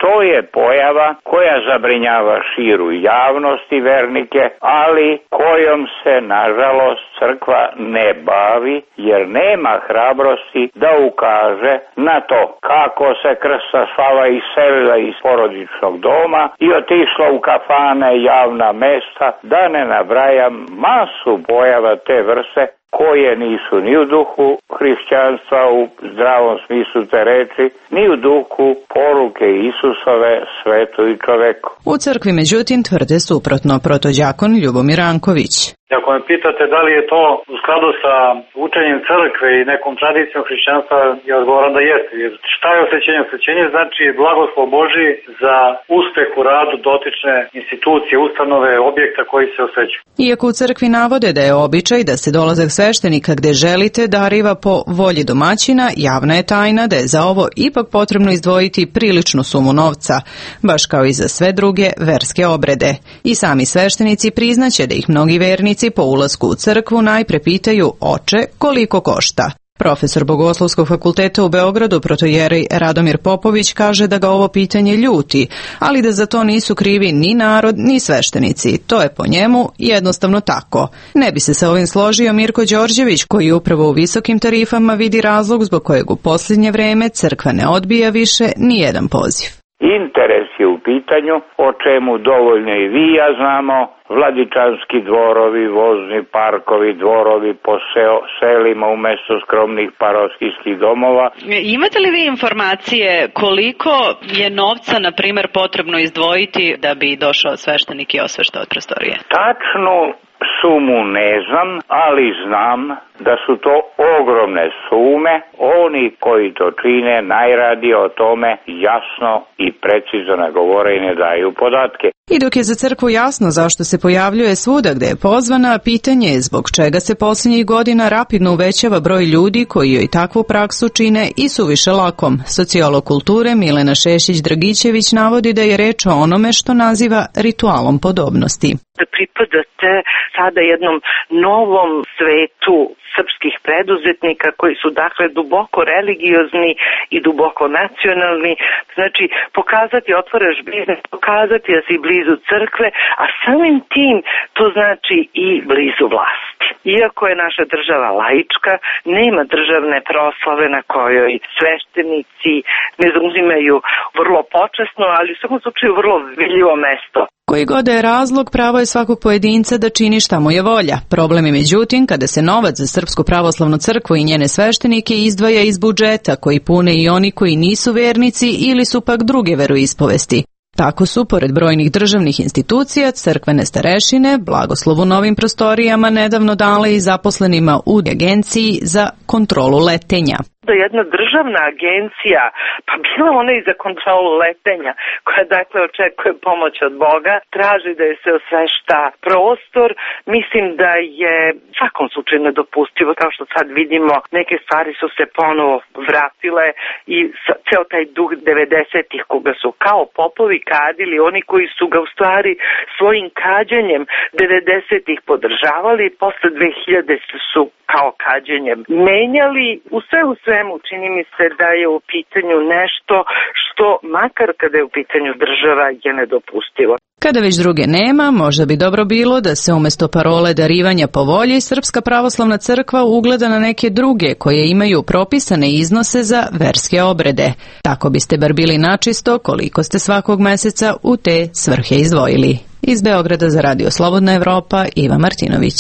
To je pojava koja zabrinjava širu javnost i vernike, ali kojom se, nažalost, crkva ne bavi, jer nema hrabrosti da ukaže na to kako se Krsta Slava iselila iz porodičnog doma i otišla u kafane, javna mesta, da ne nabrajam masu pojava te vrste koje nisu ni u duhu hrišćanstva u zdravom smislu te reči, ni u duhu poruke Isusove svetu i čoveku. U crkvi, međutim, tvrde suprotno, protođakon Ljubomir Ranković. Ako me pitate da li je to u skladu sa učenjem crkve i nekom tradicijom hrišćanstva, ja odgovoram da jeste. Jer šta je osvećenje? Osvećenje znači blagoslov Božji za uspeh u radu dotične institucije, ustanove, objekta koji se osvećuju. Iako u crkvi navode da je običaj da se dolazak sveštenika gde želite dariva po volji domaćina, javna je tajna da je za ovo ipak potrebno izdvojiti priličnu sumu novca, baš kao i za sve druge verske obrede. I sami sveštenici priznaće da ih mnogi vernici po ulasku u crkvu najpre pitaju: oče, koliko košta? Profesor Bogoslovskog fakulteta u Beogradu, protojerej Radomir Popović, kaže da ga ovo pitanje ljuti, ali da za to nisu krivi ni narod, ni sveštenici. To je po njemu jednostavno tako. Ne bi se sa ovim složio Mirko Đorđević, koji upravo u visokim tarifama vidi razlog zbog kojeg u posljednje vreme crkva ne odbija više ni jedan poziv. Interes je u pitanju, o čemu dovoljno i vi ja znamo, Vladičanski dvorovi, vozni parkovi, dvorovi po seo, selima umjesto skromnih parohijskih domova. Imate li vi informacije koliko je novca, na primjer, potrebno izdvojiti da bi došao sveštenik i osveštao od prostorije? Tačnu sumu ne znam, ali znam da su to ogromne sume. Oni koji to čine najradije o tome jasno i precizno ne govore i ne daju podatke. I dok je za crkvu jasno zašto se pojavljuje svuda gde je pozvana, pitanje je zbog čega se posljednjih godina rapidno uvećava broj ljudi koji joj takvu praksu čine i suviše lakom. Sociolog kulture Milena Šešić-Dragićević navodi da je reč o onome što naziva ritualom podobnosti. Da pripadate sada jednom novom svetu srpskih preduzetnika koji su dakle duboko religiozni i duboko nacionalni, znači pokazati otvaraš biznis, pokazati da si blizu crkve, a samim tim to znači i blizu vlasti. Iako je naša država laička, nema državne proslave na kojoj sveštenici ne zauzimaju vrlo počasno, ali u svakom slučaju vrlo vidljivo mesto. Koji god je razlog, pravo je svakog pojedinca da čini šta mu je volja. Problem je međutim kada se novac za Srpsku pravoslavnu crkvu i njene sveštenike izdvaja iz budžeta koji pune i oni koji nisu vernici ili su pak druge veroispovesti. Tako su, pored brojnih državnih institucija, crkvene starešine blagoslovu novim prostorijama nedavno dale i zaposlenima u agenciji za kontrolu letenja. Da jedna državna agencija, pa bila ona i za kontrolu letenja, koja dakle očekuje pomoć od Boga, traži da je se osvešta prostor, mislim da je u svakom slučaju nedopustivo, kao što sad vidimo, neke stvari su se ponovo vratile i ceo taj duh devedesetih koga su kao popovi kadili, oni koji su ga u stvari svojim kađenjem devedesetih podržavali, posle dve hiljade su kao kađenjem menjali, u sve u svemu čini mi se da je u pitanju nešto što, makar kada je u pitanju država, je nedopustivo. Kada već druge nema, možda bi dobro bilo da se umjesto parole darivanja po volji Srpska pravoslavna crkva ugleda na neke druge koje imaju propisane iznose za verske obrede. Tako biste bar bili načisto koliko ste svakog meseca u te svrhe izdvojili. Iz Beograda za Radio Slobodna Evropa, Iva Martinović.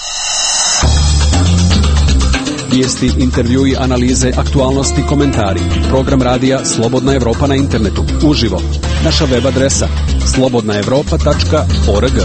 Vijesti, intervjui, analize, aktualnosti, komentari. Program radija Slobodna Evropa na internetu. Uživo. Naša web adresa slobodna evropa tačka org.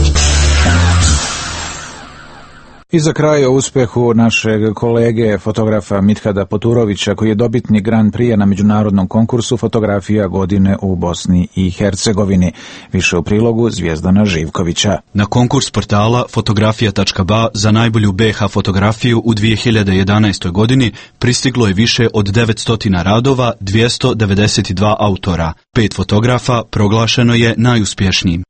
I za kraj o uspjehu našeg kolege fotografa Mithada Poturovića, koji je dobitnik Grand Prix na međunarodnom konkursu fotografija godine u Bosni i Hercegovini. Više u prilogu Zvijezdana Živkovića. Na konkurs portala fotografija tačka ba za najbolju be ha fotografiju u dvije hiljade jedanaestoj godini pristiglo je više od devetsto radova, dvjesto devedeset dva autora. Pet fotografa proglašeno je najuspješnijim.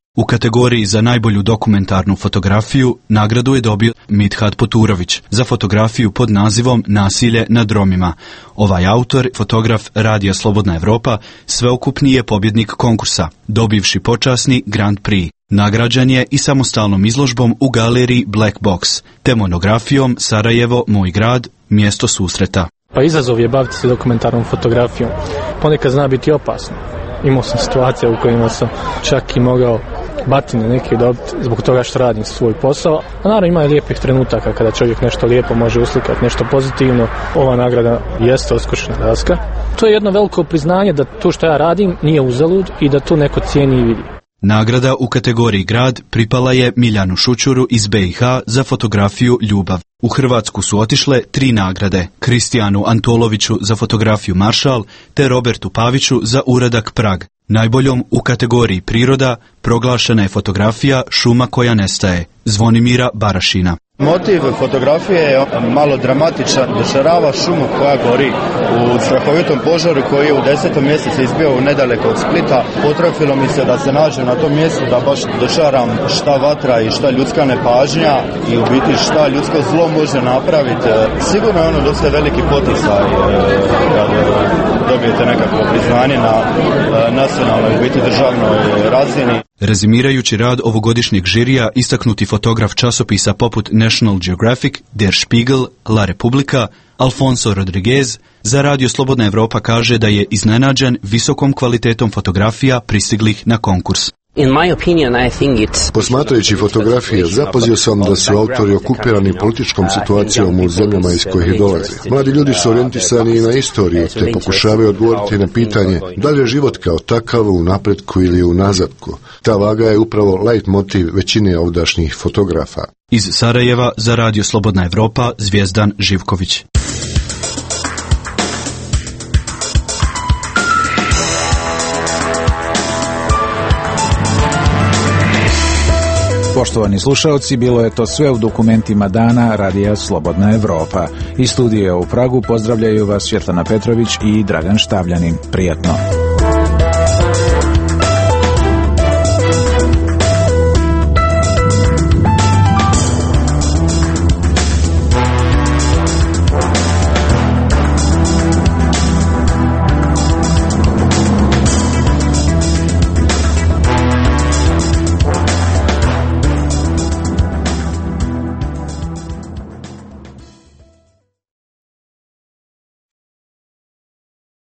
U kategoriji za najbolju dokumentarnu fotografiju nagradu je dobio Midhat Poturović za fotografiju pod nazivom Nasilje nad Romima. Ovaj autor, fotograf Radija Slobodna Evropa, sveukupni je pobjednik konkursa, dobivši počasni Grand Prix. Nagrađen je i samostalnom izložbom u galeriji Black Box, te monografijom Sarajevo, moj grad, mjesto susreta. Pa izazov je baviti se dokumentarnom fotografijom. Ponekad zna biti opasno. Imao sam situacije u kojima sam čak i mogao batine neke dobiti zbog toga što radim svoj posao. A naravno ima i lijepih trenutaka kada čovjek nešto lijepo može uslikati, nešto pozitivno. Ova nagrada jeste odskočna daska. To je jedno veliko priznanje da to što ja radim nije uzalud i da to neko cijeni i vidi. Nagrada u kategoriji grad pripala je Miljanu Šućuru iz B i H za fotografiju Ljubav. U Hrvatsku su otišle tri nagrade, Kristijanu Antoloviću za fotografiju Maršal te Robertu Paviću za uradak Prag. Najboljom u kategoriji priroda proglašena je fotografija Šuma koja nestaje, Zvonimira Barašina. Motiv fotografije je malo dramatičan, došarava šumu koja gori u strahovitom požaru koji je u desetom mjesecu izbio nedaleko od Splita. Potrafilo mi se da se nađem na tom mjestu, da baš došaram šta vatra i šta ljudska nepažnja i u biti šta ljudsko zlo može napraviti. Sigurno je ono dosta veliki poticaj kad dobijete nekakvo priznanje na nacionalnoj, u biti državnoj razini. Rezimirajući rad ovogodišnjeg žirija, istaknuti fotograf časopisa poput National Geographic, Der Spiegel, La Republika, Alfonso Rodriguez, za Radio Slobodna Evropa kaže da je iznenađen visokom kvalitetom fotografija pristiglih na konkurs. Posmatrajući fotografije, zapazio sam da su autori okupirani političkom situacijom u zemljama iz kojih dolaze. Mladi ljudi su orijentisani i na istoriju, te pokušavaju odgovoriti na pitanje da li je život kao takav u napretku ili u nazadku. Ta vaga je upravo leitmotiv većine ovdašnjih fotografa. Iz Sarajeva za Radio Slobodna Evropa, Zvijezdan Živković. Poštovani slušalci, bilo je to sve u dokumentima dana Radija Slobodna Evropa. Iz studija u Pragu pozdravljaju vas Svjetlana Petrović i Dragan Štavljanin. Prijatno.